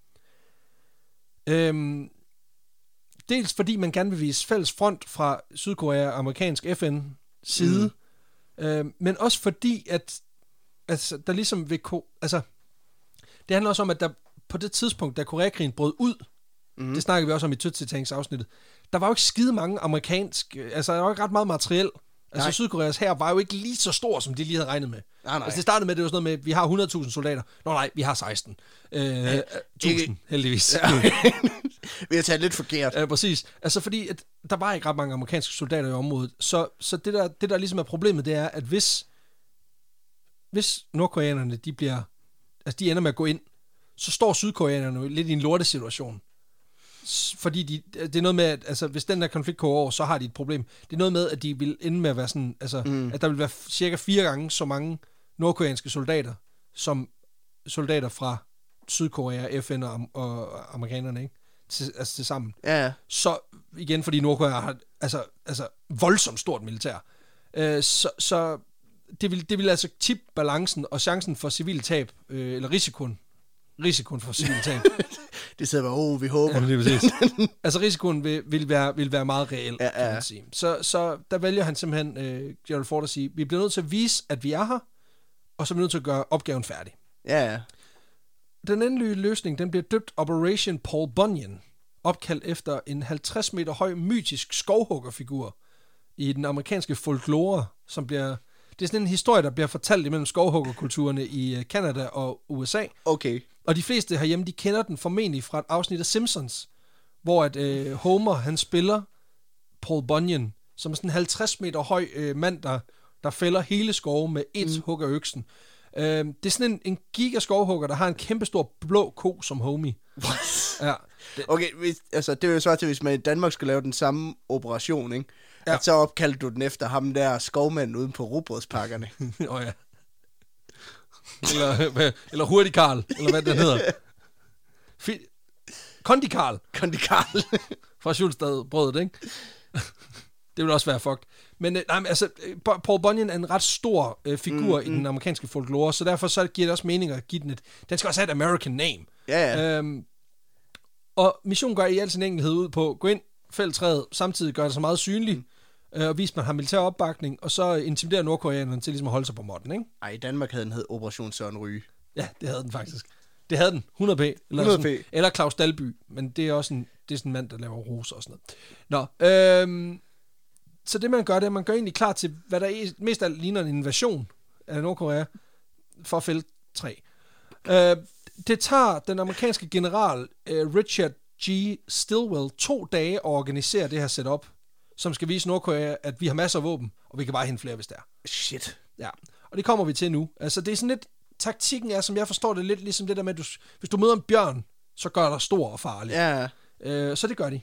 [SPEAKER 2] Dels fordi man gerne vil vise fælles front fra Sydkorea og amerikansk FN-side, men også fordi, at altså, der ligesom vil... Altså, det handler også om, at der på det tidspunkt, da Koreakrigen brød ud, det snakkede vi også om i Tøtsetængsafsnittet, der var jo ikke skide mange der var ikke ret meget materiel. Altså Sydkoreas hær var jo ikke lige så stor, som de lige havde regnet med.
[SPEAKER 1] Nej.
[SPEAKER 2] Altså det startede med, det var sådan noget med, vi har 100.000 soldater. Nej, vi har 16. 1000, heldigvis. Ja.
[SPEAKER 1] Vi har taget lidt forkert.
[SPEAKER 2] Ja, præcis. Altså fordi, at der var ikke ret mange amerikanske soldater i området. Så det der ligesom er problemet, det er, at hvis nordkoreanerne, de ender med at gå ind, så står sydkoreanerne jo lidt i en lortesituation. Fordi det er noget med, at altså, hvis den der konflikt går over, så har de et problem. Det er noget med, at de vil ende med at være sådan, altså, at der vil være cirka 4 gange så mange nordkoreanske soldater, som soldater fra Sydkorea, FN og amerikanerne, ikke? Til sammen.
[SPEAKER 1] Ja.
[SPEAKER 2] Så igen, fordi Nordkorea har altså voldsomt stort militær. Så det vil altså tippe balancen og chancen for civil tab, eller risikoen for civil tab.
[SPEAKER 1] Det sidder bare, vi håber.
[SPEAKER 2] Ja, det er præcis. Altså risikoen vil være meget reel, kan man sige. Så der vælger han simpelthen, Gerald Ford, at sige, vi bliver nødt til at vise, at vi er her, og så er vi nødt til at gøre opgaven færdig.
[SPEAKER 1] Ja.
[SPEAKER 2] Den endelige løsning, den bliver døbt Operation Paul Bunyan, opkaldt efter en 50 meter høj mytisk skovhuggerfigur i den amerikanske folklore, som bliver... Det er sådan en historie, der bliver fortalt imellem skovhuggerkulturerne i Canada og USA.
[SPEAKER 1] Okay.
[SPEAKER 2] Og de fleste herhjemme, de kender den formentlig fra et afsnit af Simpsons, hvor at Homer, han spiller Paul Bunyan, som er sådan en 50 meter høj mand, der fælder hele skove med et hug af øksen. Det er sådan en gigaskovhugger, der har en kæmpestor blå ko som homie. Ja.
[SPEAKER 1] Okay, det vil jo svare til, hvis man i Danmark skulle lave den samme operation, ikke? Ja. At så opkaldte du den efter ham der skovmanden uden på rugbrødspakkerne.
[SPEAKER 2] Ja. Eller Hurtig Karl, eller hvad det hedder. Kondi Karl. Fra Schulstad-brødet, ikke? Det vil også være fucked. Men Paul Bunyan er en ret stor figur i den amerikanske folklore, så derfor så giver det også mening at give den den skal også have et American name.
[SPEAKER 1] Ja.
[SPEAKER 2] Og missionen går i al sin enkelhed ud på, gå ind, fælde træet, samtidig gør det så meget synligt, og vise, man har militær opbakning, og så intimidere nordkoreanerne til ligesom at holde sig på måtten, ikke?
[SPEAKER 1] Ej, i Danmark havde den hed Operation Søren Ryge.
[SPEAKER 2] Ja, det havde den faktisk. Det havde den, 100p. Eller Claus Dalby, men det er også det er sådan en mand, der laver roser og sådan noget. Nå, så det man gør, det er, at man gør egentlig klar til, hvad der mest af ligner en invasion af Nordkorea, for at fælde træ. Det tager den amerikanske general Richard G. Stilwell 2 dage at organisere det her setup, som skal vise Nordkorea, at vi har masser af våben, og vi kan bare hente flere, hvis der er.
[SPEAKER 1] Shit.
[SPEAKER 2] Ja, og det kommer vi til nu. Altså, det er sådan lidt, taktikken er, som jeg forstår det, lidt ligesom det der med, at hvis du møder en bjørn, så gør dig stor og farlig.
[SPEAKER 1] Ja.
[SPEAKER 2] Så det gør de.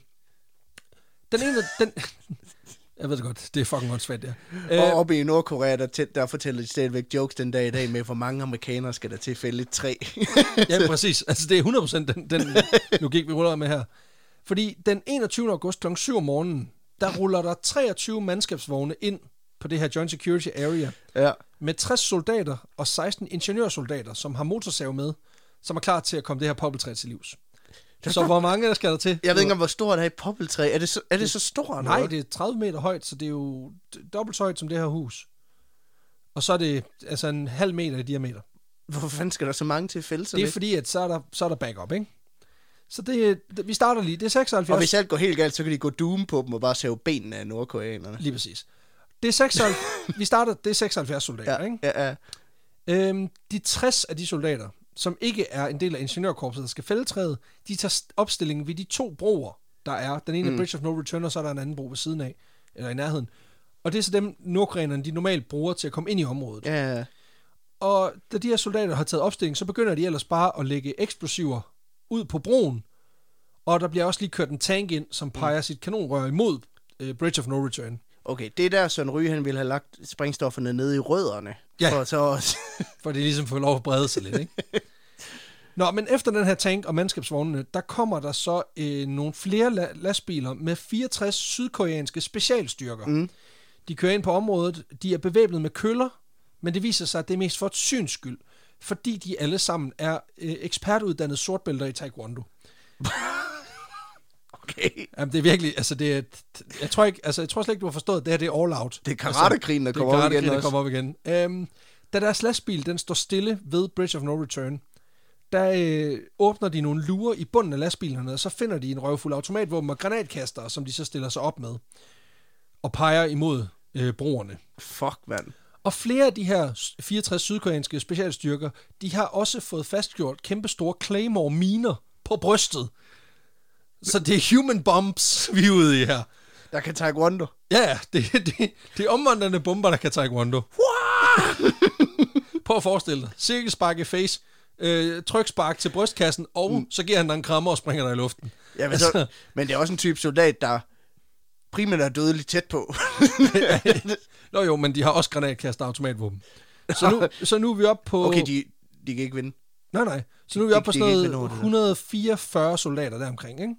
[SPEAKER 2] Jeg ved det godt, det er fucking åndssvagt, ja.
[SPEAKER 1] Og oppe i Nordkorea, der fortæller de stadigvæk jokes den dag i dag med, hvor mange amerikanere skal der til fælde et træ.
[SPEAKER 2] Ja, præcis. Altså, det er 100% den logik, vi ruller med her. Fordi den 21. august kl. 7 om morgenen, der ruller der 23 mandskabsvogne ind på det her Joint Security Area, med 60 soldater og 16 ingeniørsoldater, som har motorsav med, som er klar til at komme det her poppeltræ til livs. Så hvor mange der skal der til?
[SPEAKER 1] Jeg ved ikke, hvor stort er et poppeltræ. Er det så stort?
[SPEAKER 2] Nej, det er 30 meter højt, så det er jo dobbelt så højt som det her hus. Og så er det altså en halv meter i diameter.
[SPEAKER 1] Hvorfor fanden skal der så mange til at fælde sig?
[SPEAKER 2] Det er fordi, at så er der backup, ikke? Så vi starter lige. Det er 76.
[SPEAKER 1] Og hvis alt går helt galt, så kan de gå doom på dem og bare sæve benene af nordkoreanerne.
[SPEAKER 2] Lige præcis. Det er 76. Vi starter, det er 76 soldater, ikke?
[SPEAKER 1] Ja.
[SPEAKER 2] De 60 af de soldater, som ikke er en del af ingeniørkorpset, der skal fælde træet, de tager opstillingen ved de 2 broer, der er. Den ene er Bridge of No Return, og så er der en anden bro ved siden af, eller i nærheden. Og det er så dem, nordkoreanerne, de normalt bruger til at komme ind i området.
[SPEAKER 1] Ja.
[SPEAKER 2] Og da de her soldater har taget opstilling, så begynder de ellers bare at lægge eksplosiver ud på broen, og der bliver også lige kørt en tank ind, som peger sit kanonrør imod Bridge of No Return. Okay,
[SPEAKER 1] det er der Søren Ryge, han ville have lagt sprængstofferne nede i rødderne.
[SPEAKER 2] Ja, for det ligesom får lov at brede sig lidt, ikke? Nå, men efter den her tank og mandskabsvognene, der kommer der så nogle flere lastbiler med 64 sydkoreanske specialstyrker. De kører ind på området, de er bevæbnet med køller, men det viser sig, at det er mest for et syns skyld, fordi de alle sammen er ekspertuddannede sortbælter i taekwondo.
[SPEAKER 1] Okay.
[SPEAKER 2] Jamen, det er virkelig, altså det er, jeg tror slet ikke, du har forstået, det her det er all out.
[SPEAKER 1] Det er karatekrigen, der kommer op igen.
[SPEAKER 2] Da deres lastbil, den står stille ved Bridge of No Return, der åbner de nogle lurer i bunden af lastbilerne, og så finder de en røvfuld automatvåben og granatkaster, som de så stiller sig op med, og peger imod broerne.
[SPEAKER 1] Fuck, mand.
[SPEAKER 2] Og flere af de her 64 sydkoreanske specialstyrker, de har også fået fastgjort kæmpestore Claymore-miner på brystet. Så det er human bombs, vi er ude i her.
[SPEAKER 1] Der kan taekwondo.
[SPEAKER 2] Ja, det er omvandrende bomber, der kan taekwondo. Prøv at forestille dig. Cirkelspark i face, trykspark til brystkassen, og så giver han dig en krammer og springer dig i luften.
[SPEAKER 1] Ja, men det er også en type soldat, der primært er dødeligt tæt på.
[SPEAKER 2] Nå jo, men de har også granatkaster og automatvåben. Så nu er vi oppe på...
[SPEAKER 1] Okay, de kan ikke vinde.
[SPEAKER 2] Nej. Så nu er vi oppe på sådan noget 144 soldater deromkring, ikke?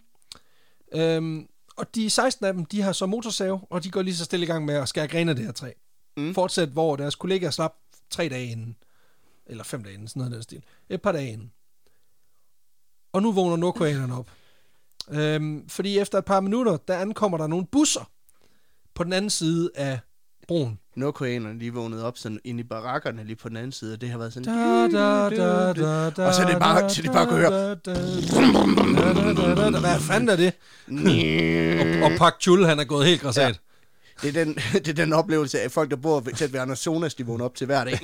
[SPEAKER 2] Og de 16 af dem, de har så motorsav, og de går lige så stille i gang med at skære grene af det her træ. Fortsæt, hvor deres kollegaer slap 3 dage inden. Eller 5 dage inden, sådan noget af den stil. Et par dage inden. Og nu vågner nordkoreanerne op. Fordi efter et par minutter, der ankommer der nogle busser på den anden side af broen.
[SPEAKER 1] Nordkoreanerne, de vågnede op sådan inde i barakkerne lige på den anden side, og det har været sådan... Og så er det bare kunne høre...
[SPEAKER 2] Hvad fanden er det? Og Park Chul, han er gået helt græsat.
[SPEAKER 1] Ja. Det er den oplevelse af folk, der bor tæt ved Amazonas, de vågner op til hver dag.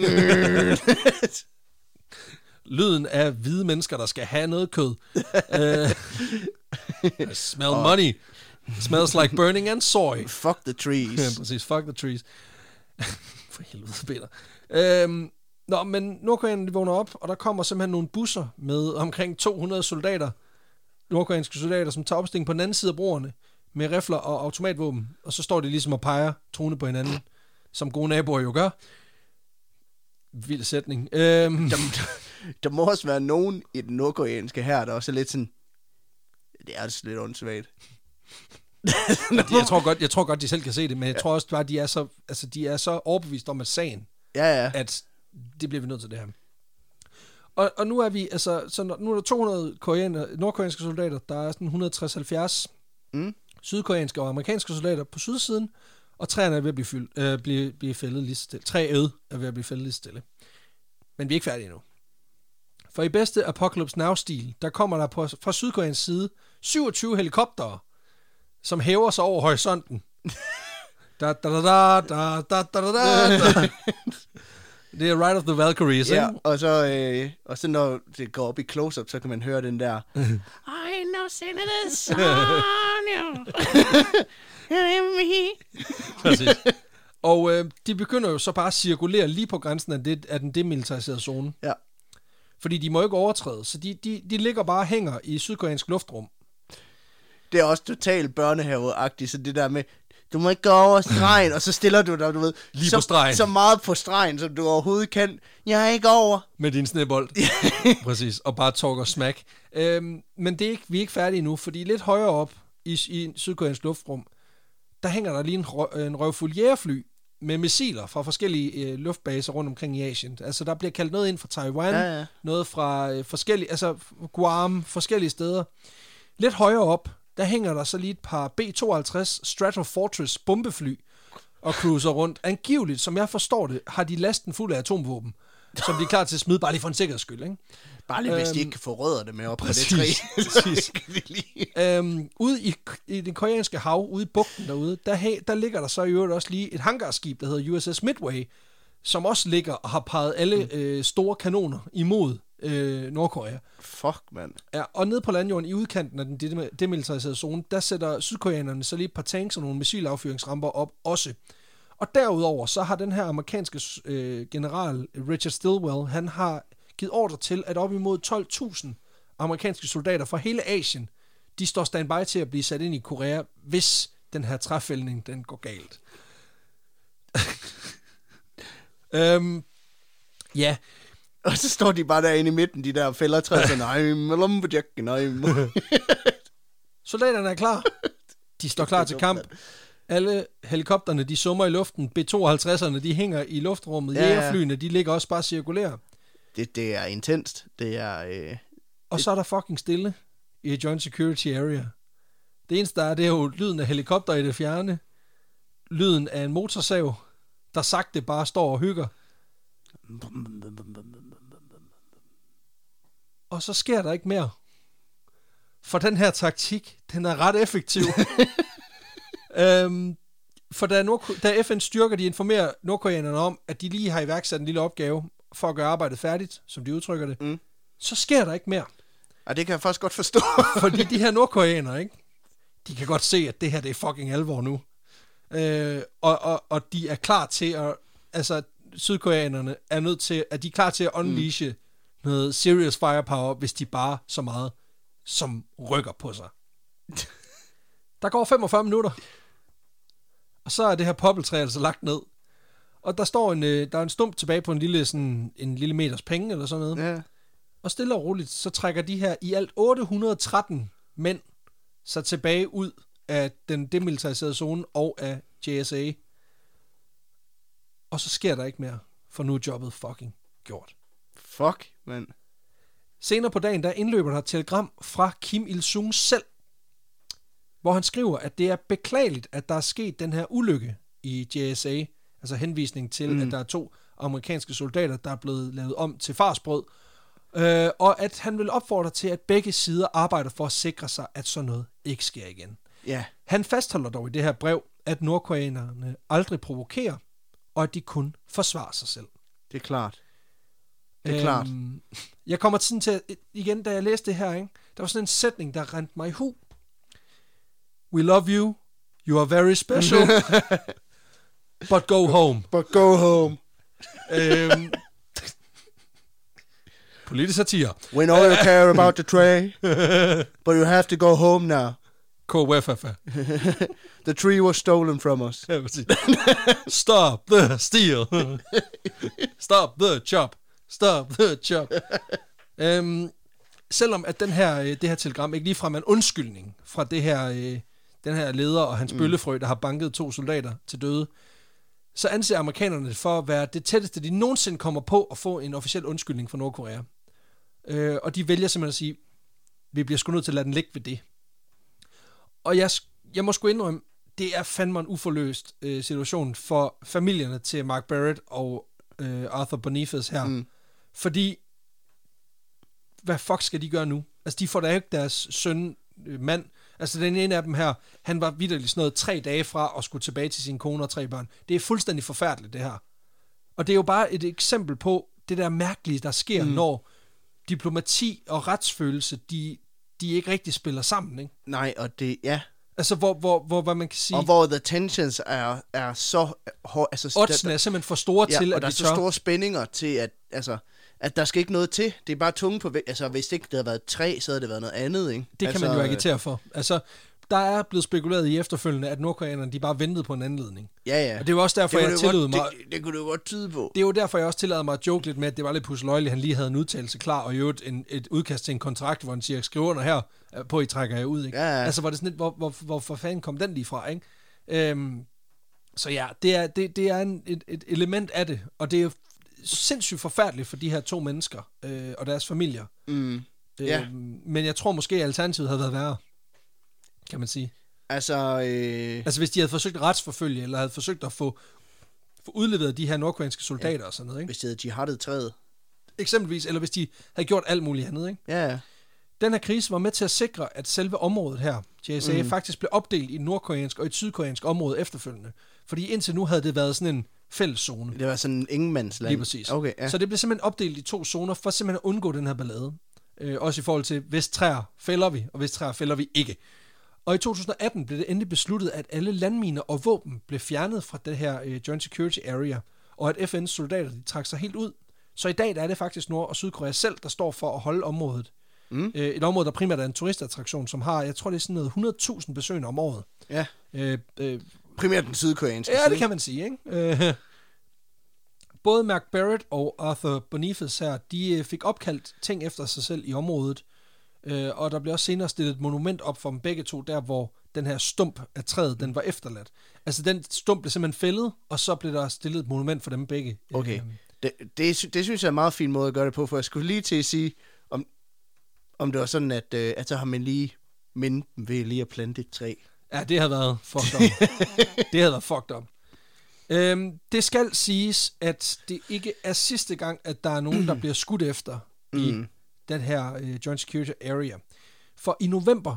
[SPEAKER 2] Lyden af hvide mennesker, der skal have noget kød. Smell money. Smells like burning and soy.
[SPEAKER 1] Fuck the trees.
[SPEAKER 2] Ja, præcis. Fuck the trees. For helvede, Peter. Men nordkoreanerne de vågner op, og der kommer simpelthen nogle busser med omkring 200 soldater, nordkoreanske soldater, som tager opstilling på den anden side af broerne, med rifler og automatvåben, og så står de ligesom og peger truende på hinanden, som gode naboer jo gør. Vild sætning.
[SPEAKER 1] Der må også være nogen i den nordkoreanske her, der også er lidt sådan, det er altså lidt åndssvagt.
[SPEAKER 2] Jeg tror godt, de selv kan se det, men jeg tror også bare, de er så overbevist om, at sagen, at det bliver vi nødt til det her. Og nu er vi, nu er der 200 nordkoreanske soldater, der er sådan 160-70 sydkoreanske og amerikanske soldater på sydsiden, og træerne er ved at blive fældet lige stille. Træet er ved at blive fældet lige stille. Men vi er ikke færdige endnu. For i bedste Apocalypse Now-stil, der kommer der fra Sydkoreans side 27 helikoptere, som hæver sig over horisonten. Da. Det er Ride of the Valkyries, ikke?
[SPEAKER 1] Ja, og så når det går op i close-up, så kan man høre den der I know Senator Sonja.
[SPEAKER 2] Præcis. Og de begynder jo så bare at cirkulere lige på grænsen af den demilitariserede zone.
[SPEAKER 1] Ja.
[SPEAKER 2] Fordi de må ikke overtræde, så de ligger bare og hænger i sydkoreansk luftrum.
[SPEAKER 1] Det er også totalt børnehaveagtigt, så det der med, du må ikke gå over stregen, og så stiller du dig, du ved,
[SPEAKER 2] lige på stregen.
[SPEAKER 1] Så meget på stregen, som du overhovedet kan. Jeg er ikke over.
[SPEAKER 2] Med din snebold. Præcis, og bare talk og smack. Men vi er ikke færdige nu, fordi lidt højere op i sydkoreansk luftrum, der hænger der lige en røvfuld jægerfly med missiler fra forskellige luftbaser rundt omkring i Asien. Altså, der bliver kaldt noget ind fra Taiwan, noget fra forskellige, altså Guam, forskellige steder. Lidt højere op, der hænger der så lige et par B-52 Stratofortress bombefly og cruiser rundt. Angiveligt, som jeg forstår det, har de lasten fuld af atomvåben, som de er klar til at smide, bare lige for en sikkerheds skyld, ikke?
[SPEAKER 1] Bare lige, hvis de ikke kan få rødder det med op
[SPEAKER 2] præcis,
[SPEAKER 1] på det træ.
[SPEAKER 2] Præcis. Ude i det koreanske hav, ude i bugten derude, der ligger der så i øvrigt også lige et hangarskib, der hedder USS Midway, som også ligger og har peget alle store kanoner imod Nordkorea.
[SPEAKER 1] Fuck, mand.
[SPEAKER 2] Ja, og nede på landjorden i udkanten af den demilitariserede zone, der sætter sydkoreanerne så lige et par tanks og nogle missilaffyringsramper op også. Og derudover, så har den her amerikanske general Richard Stilwell, han har givet ordre til, at op imod 12.000 amerikanske soldater fra hele Asien, de står standby til at blive sat ind i Korea, hvis den her træfældning, den går galt. Ja.
[SPEAKER 1] Og så står de bare derinde i midten, de der fældertræer, så nej,
[SPEAKER 2] soldaterne er klar. De står klar til kamp. Alle helikopterne, de summer i luften. B-52'erne, de hænger i luftrummet. Jægerflyene, de ligger også bare cirkulære.
[SPEAKER 1] Det er intenst. Det er...
[SPEAKER 2] Og så er der fucking stille i Joint Security Area. Det eneste, der er, det er jo lyden af helikopter i det fjerne. Lyden af en motorsav, der sagte bare står og hygger. Og så sker der ikke mere. For den her taktik, den er ret effektiv. For da FN styrker, de informerer nordkoreanerne om, at de lige har iværksat en lille opgave for at gøre arbejdet færdigt, som de udtrykker det, så sker der ikke mere.
[SPEAKER 1] Og det kan jeg faktisk godt forstå.
[SPEAKER 2] Fordi de her nordkoreanere, ikke? De kan godt se, at det her det er fucking alvor nu. Og de er klar til at... Altså, sydkoreanerne er nødt til... At de er klar til at unleashe noget serious firepower, hvis de bare så meget som rykker på sig. Der går 45 minutter, og så er det her poppeltræ altså lagt ned. Og der står der er en stump tilbage på en lille meters penge, eller sådan noget.
[SPEAKER 1] Ja.
[SPEAKER 2] Og stille og roligt, så trækker de her i alt 813 mænd sig tilbage ud af den demilitariserede zone og af JSA. Og så sker der ikke mere, for nu er jobbet fucking gjort.
[SPEAKER 1] Fuck, mand.
[SPEAKER 2] Senere på dagen, der indløber der et telegram fra Kim Il-sung selv, hvor han skriver, at det er beklageligt, at der er sket den her ulykke i JSA, altså henvisning til, at der er 2 amerikanske soldater, der er blevet lavet om til farsbrød, og at han vil opfordre til, at begge sider arbejder for at sikre sig, at sådan noget ikke sker igen.
[SPEAKER 1] Yeah.
[SPEAKER 2] Han fastholder dog i det her brev, at nordkoreanerne aldrig provokerer, og at de kun forsvarer sig selv.
[SPEAKER 1] Det er klart. Det er klart.
[SPEAKER 2] Jeg kommer sådan til, igen, da jeg læste det her, ikke? Der var sådan en sætning, der rendte mig i hu. we love you. You are very special. But go home.
[SPEAKER 1] But go home.
[SPEAKER 2] Politisk satire.
[SPEAKER 1] We know you care about the tray, but you have to go home now.
[SPEAKER 2] KWFF.
[SPEAKER 1] The tree was stolen from us.
[SPEAKER 2] Stop the steal. Stop the chop. Stop the chop. Selvom at det her telegram ikke ligefrem er en undskyldning fra den her leder og hans bøllefrø, der har banket 2 soldater til døde, så anser amerikanerne det for at være det tætteste, de nogensinde kommer på at få en officiel undskyldning fra Nordkorea. Og de vælger simpelthen at sige, vi bliver sgu nødt til at lade den ligge ved det. Og jeg må sgu indrømme, det er fandme en uforløst situation for familierne til Mark Barrett og Arthur Boniface her. Fordi, hvad fuck skal de gøre nu? Altså, de får da ikke deres søn, mand. Altså, den ene af dem her, han var vitterligt sådan noget 3 dage fra at skulle tilbage til sin kone og 3 børn. Det er fuldstændig forfærdeligt, det her. Og det er jo bare et eksempel på det der mærkelige, der sker, når diplomati og retsfølelse, de ikke rigtig spiller sammen, ikke?
[SPEAKER 1] Nej, og det, ja.
[SPEAKER 2] Altså, hvor hvad man kan sige...
[SPEAKER 1] Og hvor the tensions er så hårde... Altså,
[SPEAKER 2] oddsene er simpelthen for store til, at
[SPEAKER 1] der er så store spændinger til, at der skal ikke noget til. Det er bare tunge på... Altså, hvis det ikke havde været 3, så havde det været noget andet, ikke?
[SPEAKER 2] Det kan man jo agitere for. Altså, der er blevet spekuleret i efterfølgende, at nordkoreanerne, de bare ventede på en anledning.
[SPEAKER 1] Ja.
[SPEAKER 2] Og det er jo også derfor, jeg tillod mig...
[SPEAKER 1] Det kunne du godt tyde på.
[SPEAKER 2] Det er jo derfor, jeg også tillader mig at joke lidt med, at det var lidt pusseløjeligt, han lige havde en udtalelse klar, og jo et udkast til en kontrakt, hvor han siger, skriv under her, på I trækker jeg ud, ikke?
[SPEAKER 1] Ja.
[SPEAKER 2] Altså, var det sådan lidt, hvor fanden kom den lige fra, ikke? Så ja, det er et element af det, og det er jo sindssygt forfærdeligt for de her 2 mennesker og deres familier. Men jeg tror måske, at alternativet havde været værre, kan man sige. Altså hvis de havde forsøgt at retsforfølge, eller havde forsøgt at få udleveret de her nordkoreanske soldater og sådan noget, ikke?
[SPEAKER 1] Hvis de havde jihaddet træet.
[SPEAKER 2] Eksempelvis, eller hvis de havde gjort alt muligt andet, ikke?
[SPEAKER 1] Ja.
[SPEAKER 2] Den her krise var med til at sikre, at selve området her, JSA, faktisk blev opdelt i et nordkoreansk og et sydkoreansk område efterfølgende. Fordi indtil nu havde det været sådan en fælleszone.
[SPEAKER 1] Det var sådan en ingenmandsland.
[SPEAKER 2] Lige præcis.
[SPEAKER 1] Okay, ja.
[SPEAKER 2] Så det blev simpelthen opdelt i 2 zoner, for simpelthen at undgå den her ballade. Også i forhold til, hvis træer fælder vi, og hvis træer fælder vi ikke. Og i 2018 blev det endelig besluttet, at alle landminer og våben blev fjernet fra det her Joint Security Area, og at FN's soldater de trak sig helt ud. Så i dag der er det faktisk Nord- og Sydkorea selv, der står for at holde området. Et område, der primært er en turistattraktion, som har, jeg tror det er sådan noget 100.000 besøgende om året.
[SPEAKER 1] Ja. Primært den sydkoreanske
[SPEAKER 2] side. Ja, det kan man sige, ikke? Både Mark Barrett og Arthur Boniface her, de fik opkaldt ting efter sig selv i området, og der blev også senere stillet et monument op for dem begge to, der hvor den her stump af træet, den var efterladt. Altså den stump blev simpelthen fældet, og så blev der stillet et monument for dem begge.
[SPEAKER 1] Okay, det synes jeg er en meget fin måde at gøre det på, for jeg skulle lige til at sige, om det var sådan, at så har man lige mindet dem ved lige at plante et træ.
[SPEAKER 2] Ja, det havde været fucked up. Det havde været fucked up. Det skal siges, at det ikke er sidste gang, at der er nogen, der bliver skudt efter i den her Joint Security Area. For i november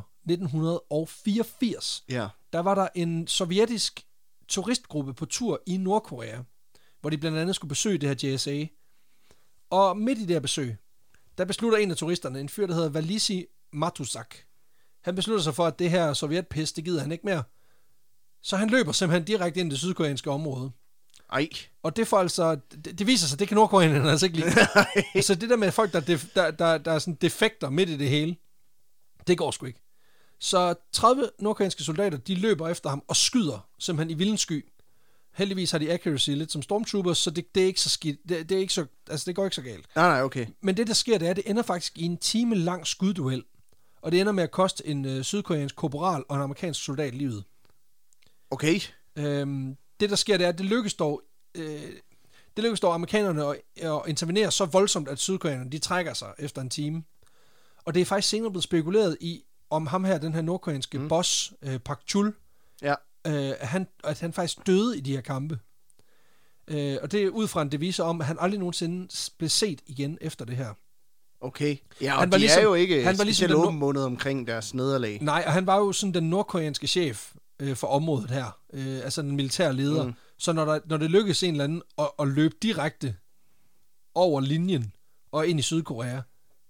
[SPEAKER 2] 1984, der var der en sovjetisk turistgruppe på tur i Nordkorea, hvor de blandt andet skulle besøge det her JSA. Og midt i det her besøg, der beslutter en af turisterne, en fyr, der hedder Valisy Matusak. Han beslutter sig for, at det her sovjetpis, det gider han ikke mere. Så han løber simpelthen direkte ind i det sydkoreanske område.
[SPEAKER 1] Ej.
[SPEAKER 2] Og det får altså, det viser sig, det kan nordkoreanerne altså ikke lide. Så det der med folk, der er sådan defekter midt i det hele, det går sgu ikke. Så 30 nordkoreanske soldater, de løber efter ham og skyder simpelthen i vildens sky. Heldigvis har de accuracy lidt som stormtroopers, så det er ikke så skidt. Det er ikke så, altså det går ikke så galt.
[SPEAKER 1] Nej, okay.
[SPEAKER 2] Men det der sker, det er, det ender faktisk i en time lang skudduel. Og det ender med at koste en sydkoreansk korporal og en amerikansk soldat livet.
[SPEAKER 1] Okay.
[SPEAKER 2] Det der sker, det er, at det lykkes dog amerikanerne at intervenere så voldsomt, at sydkoreanerne, de trækker sig efter en time. Og det er faktisk senere blevet spekuleret i, om ham her, den her nordkoreanske boss, Park Chul, at han faktisk døde i de her kampe. Og det er ud fra en devise om, at han aldrig nogensinde blev set igen efter det her.
[SPEAKER 1] Okay. Ja, og han var de er jo ikke specielt åben måned omkring deres nederlag.
[SPEAKER 2] Nej, og han var jo sådan den nordkoreanske chef for området her. Altså den militære leder. Så når det lykkes en eller anden at løbe direkte over linjen og ind i Sydkorea,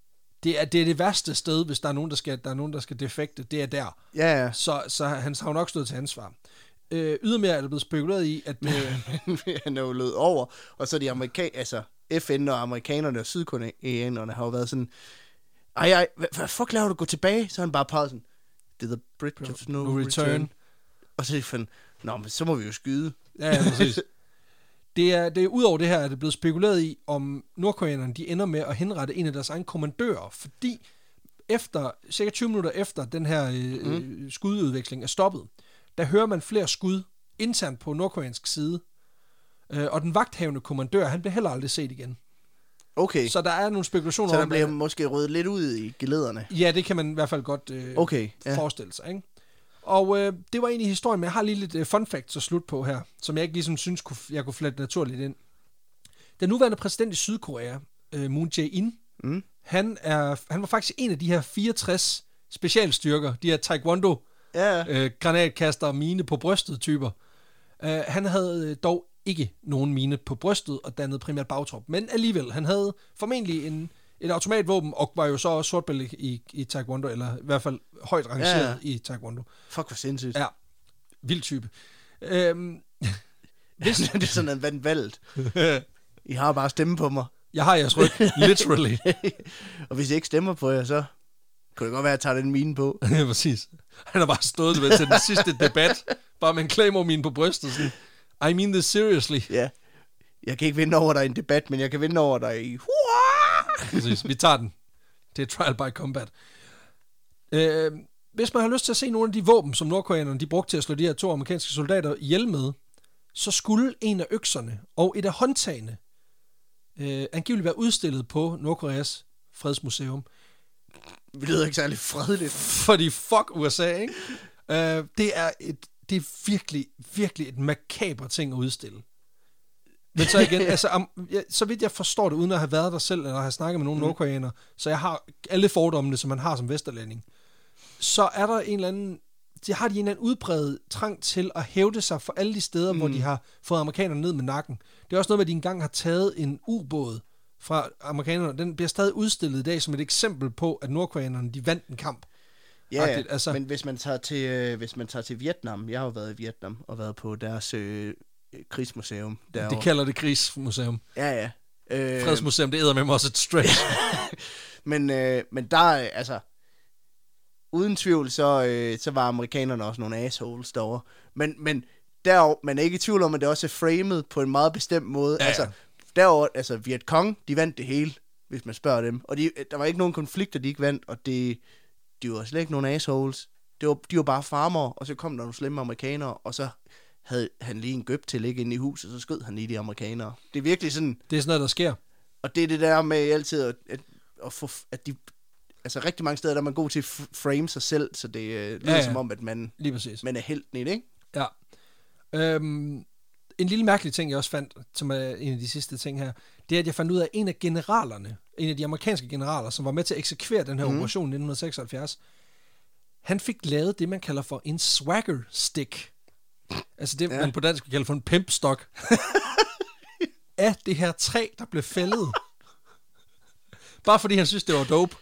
[SPEAKER 2] Det er det værste sted, hvis der er nogen, der skal defekte. Det er der.
[SPEAKER 1] Ja.
[SPEAKER 2] Så han har jo nok stået til ansvar. Ydermere er det blevet spekuleret i, at...
[SPEAKER 1] han er jo lød over, og så de FN og amerikanerne og sydkoreanerne har jo været sådan, hvad fuck laver du, gå tilbage? Så han bare peget sådan, det er the bridge of no return. Og så er de nå, men så må vi jo skyde.
[SPEAKER 2] Ja, præcis. Det er udover det her, at det er blevet spekuleret i, om nordkoreanerne de ender med at henrette en af deres egne kommandører, fordi cirka 20 minutter efter den her skududveksling er stoppet, der hører man flere skud internt på nordkoreansk side, og den vagthavende kommandør, han bliver heller aldrig set igen.
[SPEAKER 1] Okay.
[SPEAKER 2] Så der er nogle spekulationer
[SPEAKER 1] om... Så der bliver måske ryddet lidt ud i gelederne?
[SPEAKER 2] Ja, det kan man i hvert fald godt forestille sig, ikke? Og det var egentlig historien, men jeg har lige lidt fun facts at slutte på her, som jeg ikke ligesom synes, jeg kunne flette naturligt ind. Den nuværende præsident i Sydkorea, Moon Jae-in, han var faktisk en af de her 64 specialstyrker, de her taekwondo, granatkaster og mine på brystet typer. Han havde dog ikke nogen mine på brystet og dannede primært bagtrop, men alligevel, han havde formentlig et automatvåben, og var jo så også sortbælte i taekwondo, eller i hvert fald højt rangeret i taekwondo.
[SPEAKER 1] Fuck, hvor sindssygt.
[SPEAKER 2] Ja, vild type.
[SPEAKER 1] Det er sådan en vandvalgt. I har bare stemme på mig.
[SPEAKER 2] Jeg har jeres ryg, literally.
[SPEAKER 1] Og hvis I ikke stemmer på jer, så kunne det godt være, at jeg tager den mine på.
[SPEAKER 2] Ja, præcis. Han har bare stået til den sidste debat, bare med en claymore-mine på brystet, sådan, I mean this seriously.
[SPEAKER 1] Ja. Jeg kan ikke vinde over dig i en debat, men jeg kan vinde over dig i...
[SPEAKER 2] Præcis, vi tager den. Det er trial by combat. Hvis man har lyst til at se nogle af de våben, som nordkoreanerne de brugte til at slå de her 2 amerikanske soldater ihjel med, så skulle en af økserne og et af håndtagene angiveligt være udstillet på Nordkoreas fredsmuseum.
[SPEAKER 1] Det lyder ikke særlig fredeligt.
[SPEAKER 2] Fordi fuck USA, ikke? Det er virkelig, virkelig et makaber ting at udstille. Men så igen, så vidt jeg forstår det, uden at have været der selv, eller have snakket med nogle nordkoreanere, så jeg har alle fordommene, som man har som vesterlænding, så er der en eller anden udbredt trang til at hævde sig for alle de steder, hvor de har fået amerikanerne ned med nakken. Det er også noget med, at de engang har taget en ubåd fra amerikanerne. Den bliver stadig udstillet i dag som et eksempel på, at nordkoreanerne de vandt en kamp.
[SPEAKER 1] Ja, men hvis man tager til Vietnam, jeg har jo været i Vietnam og været på deres krigsmuseum.
[SPEAKER 2] De kalder det krigsmuseum.
[SPEAKER 1] Ja.
[SPEAKER 2] Fredsmuseum, det æder med mig også et stretch.
[SPEAKER 1] men der uden tvivl, så var amerikanerne også nogle assholes derovre. Men derovre, man er ikke i tvivl om, at det også er framed på en meget bestemt måde. Ja. Derovre, Vietcong, de vandt det hele, hvis man spørger dem. Og der var ikke nogen konflikter, de ikke vandt, og de var slet ikke nogen assholes. De var bare farmere, og så kom der nogle slemme amerikanere, og så havde han lige en gøb til at ligge inde i huset, så skød han lige de amerikanere. Det er virkelig sådan...
[SPEAKER 2] Det er sådan noget, der sker.
[SPEAKER 1] Og det er det der med altid at få... At de, rigtig mange steder, der er man god til at frame sig selv, så det lyder som om, at man er helten i det, ikke?
[SPEAKER 2] Ja. En lille mærkelig ting, jeg også fandt, som er en af de sidste ting her, det er, at jeg fandt ud af, en af de amerikanske generaler, som var med til at eksekvere den her operation i 1976, han fik lavet det, man kalder for en swagger stick. Altså det, man på dansk kalder for en pimpstok. Af det her træ, der blev fældet. Bare fordi han synes, det var dope.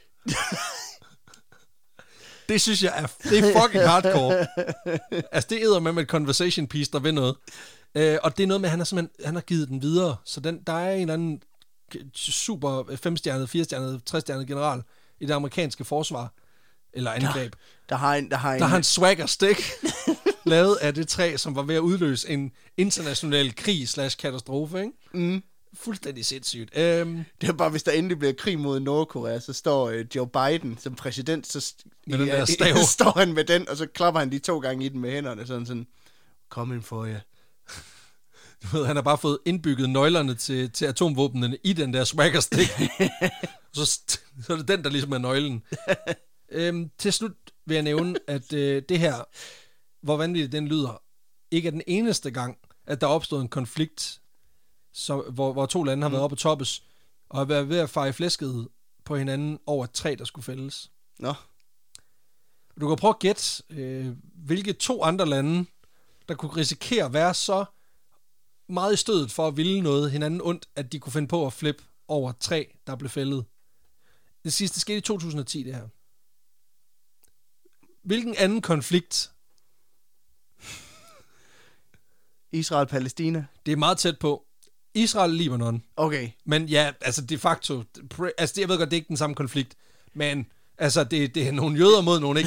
[SPEAKER 2] Det synes jeg det er fucking hardcore. Altså det æder med et conversation piece, der vil noget. Og det er noget med, at han har givet den videre. Så der er en eller anden super 5-stjernet, 4-stjernet, 3-stjernet general i det amerikanske forsvar. Eller angreb. Der har en swagger stick lavet af det træ, som var ved at udløse en international krig/katastrofe, ikke? Mm. Fuldstændig sindssygt.
[SPEAKER 1] Det er bare, hvis der endelig bliver krig mod Nordkorea, så står Joe Biden som præsident, så står han med den, og så klapper han de 2 gange i den med hænderne, sådan, kom ind for jer.
[SPEAKER 2] Du ved, han har bare fået indbygget nøglerne til atomvåbnene i den der swagger stick. så er det den, der ligesom er nøglen. Til slut vil jeg nævne, at det her, hvor vanvittigt den lyder, ikke er den eneste gang, at der er opstået en konflikt, hvor 2 lande har været oppe og toppes, og har været ved at feje flæsket på hinanden over et træ, der skulle fældes.
[SPEAKER 1] Nå.
[SPEAKER 2] Du kan prøve at gætte, hvilke 2 andre lande, der kunne risikere at være så meget i stødet for at ville noget hinanden ondt, at de kunne finde på at flippe over et træ, der blev fældet. Det sidste skete i 2010, det her. Hvilken anden konflikt?
[SPEAKER 1] Israel-Palæstina.
[SPEAKER 2] Det er meget tæt på. Israel-Libanon.
[SPEAKER 1] Okay.
[SPEAKER 2] Men ja, altså de facto, altså jeg ved godt, det er ikke den samme konflikt, men altså det er nogle jøder mod nogle ikke.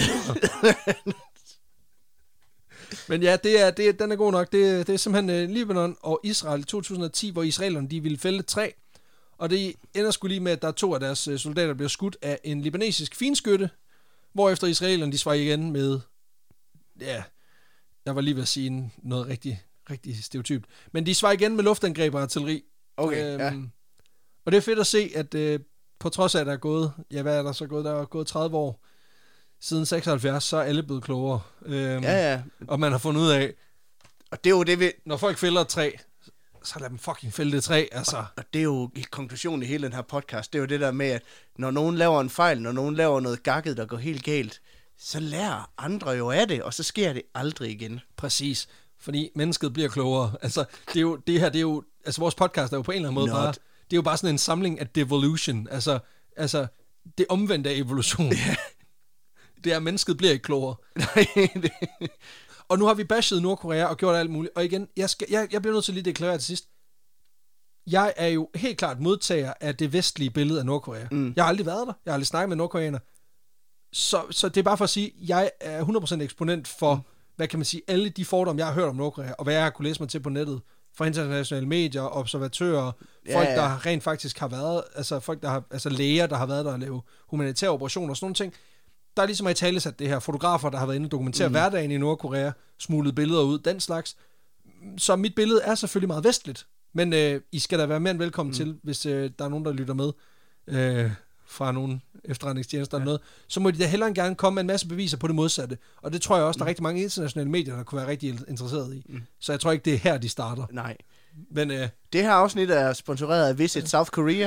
[SPEAKER 2] Men ja, den er god nok. Det er simpelthen Libanon og Israel i 2010, hvor israelerne de ville fælde et træ, og det ender sgu lige med, at der er 2 af deres soldater bliver skudt af en libanesisk finskytte, hvorefter israelerne de svarer igen med, ja, jeg var lige ved at sige noget rigtig stereotypt, men de svarer igen med luftangreb og artilleri.
[SPEAKER 1] Okay, ja.
[SPEAKER 2] Og det er fedt at se, at på trods af, at der er gået, ja, hvad er der så gået? Der er gået 30 år siden 76, så er alle blevet klogere.
[SPEAKER 1] Ja.
[SPEAKER 2] Og man har fundet ud af,
[SPEAKER 1] og det er jo det,
[SPEAKER 2] når folk fælder et træ, så lad dem fucking fælde det træ, altså.
[SPEAKER 1] Og det er jo konklusionen i hele den her podcast, det er jo det der med, at når nogen laver en fejl, når nogen laver noget gakket, der går helt galt, så lærer andre jo af det, og så sker det aldrig igen.
[SPEAKER 2] Præcis, fordi mennesket bliver klogere. Altså, det er jo, altså vores podcast er jo på en eller anden måde bare, det er jo bare sådan en samling af devolution, altså det omvendte af evolution.
[SPEAKER 1] Ja.
[SPEAKER 2] Det er, at mennesket bliver ikke klogere.
[SPEAKER 1] Nej,
[SPEAKER 2] Og nu har vi bashet Nordkorea og gjort alt muligt. Og igen, jeg bliver nødt til lige at deklarere til sidst. Jeg er jo helt klart modtager af det vestlige billede af Nordkorea. Jeg har aldrig været der. Jeg har aldrig snakket med nordkoreaner. Så det er bare for at sige, at jeg er 100% eksponent for, hvad kan man sige, alle de fordomme, jeg har hørt om Nordkorea, og hvad jeg har kunne læse mig til på nettet, fra internationale medier, observatører, folk, der rent faktisk har været, altså folk, der har, altså læger, der har været der og lave humanitære operationer og sådan nogle ting. Der er ligesom i talesat det her, fotografer, der har været inde og dokumentere hverdagen i Nordkorea, smuglet billeder ud, den slags. Så mit billede er selvfølgelig meget vestligt, men I skal da være mere end velkommen til, hvis der er nogen, der lytter med fra nogle efterretningstjenester eller noget, så må de da hellere gerne komme med en masse beviser på det modsatte. Og det tror jeg også, der er rigtig mange internationale medier, der kunne være rigtig interesseret i. Så jeg tror ikke, det er her, de starter.
[SPEAKER 1] Nej.
[SPEAKER 2] Men
[SPEAKER 1] det her afsnit er sponsoreret af Visit South Korea.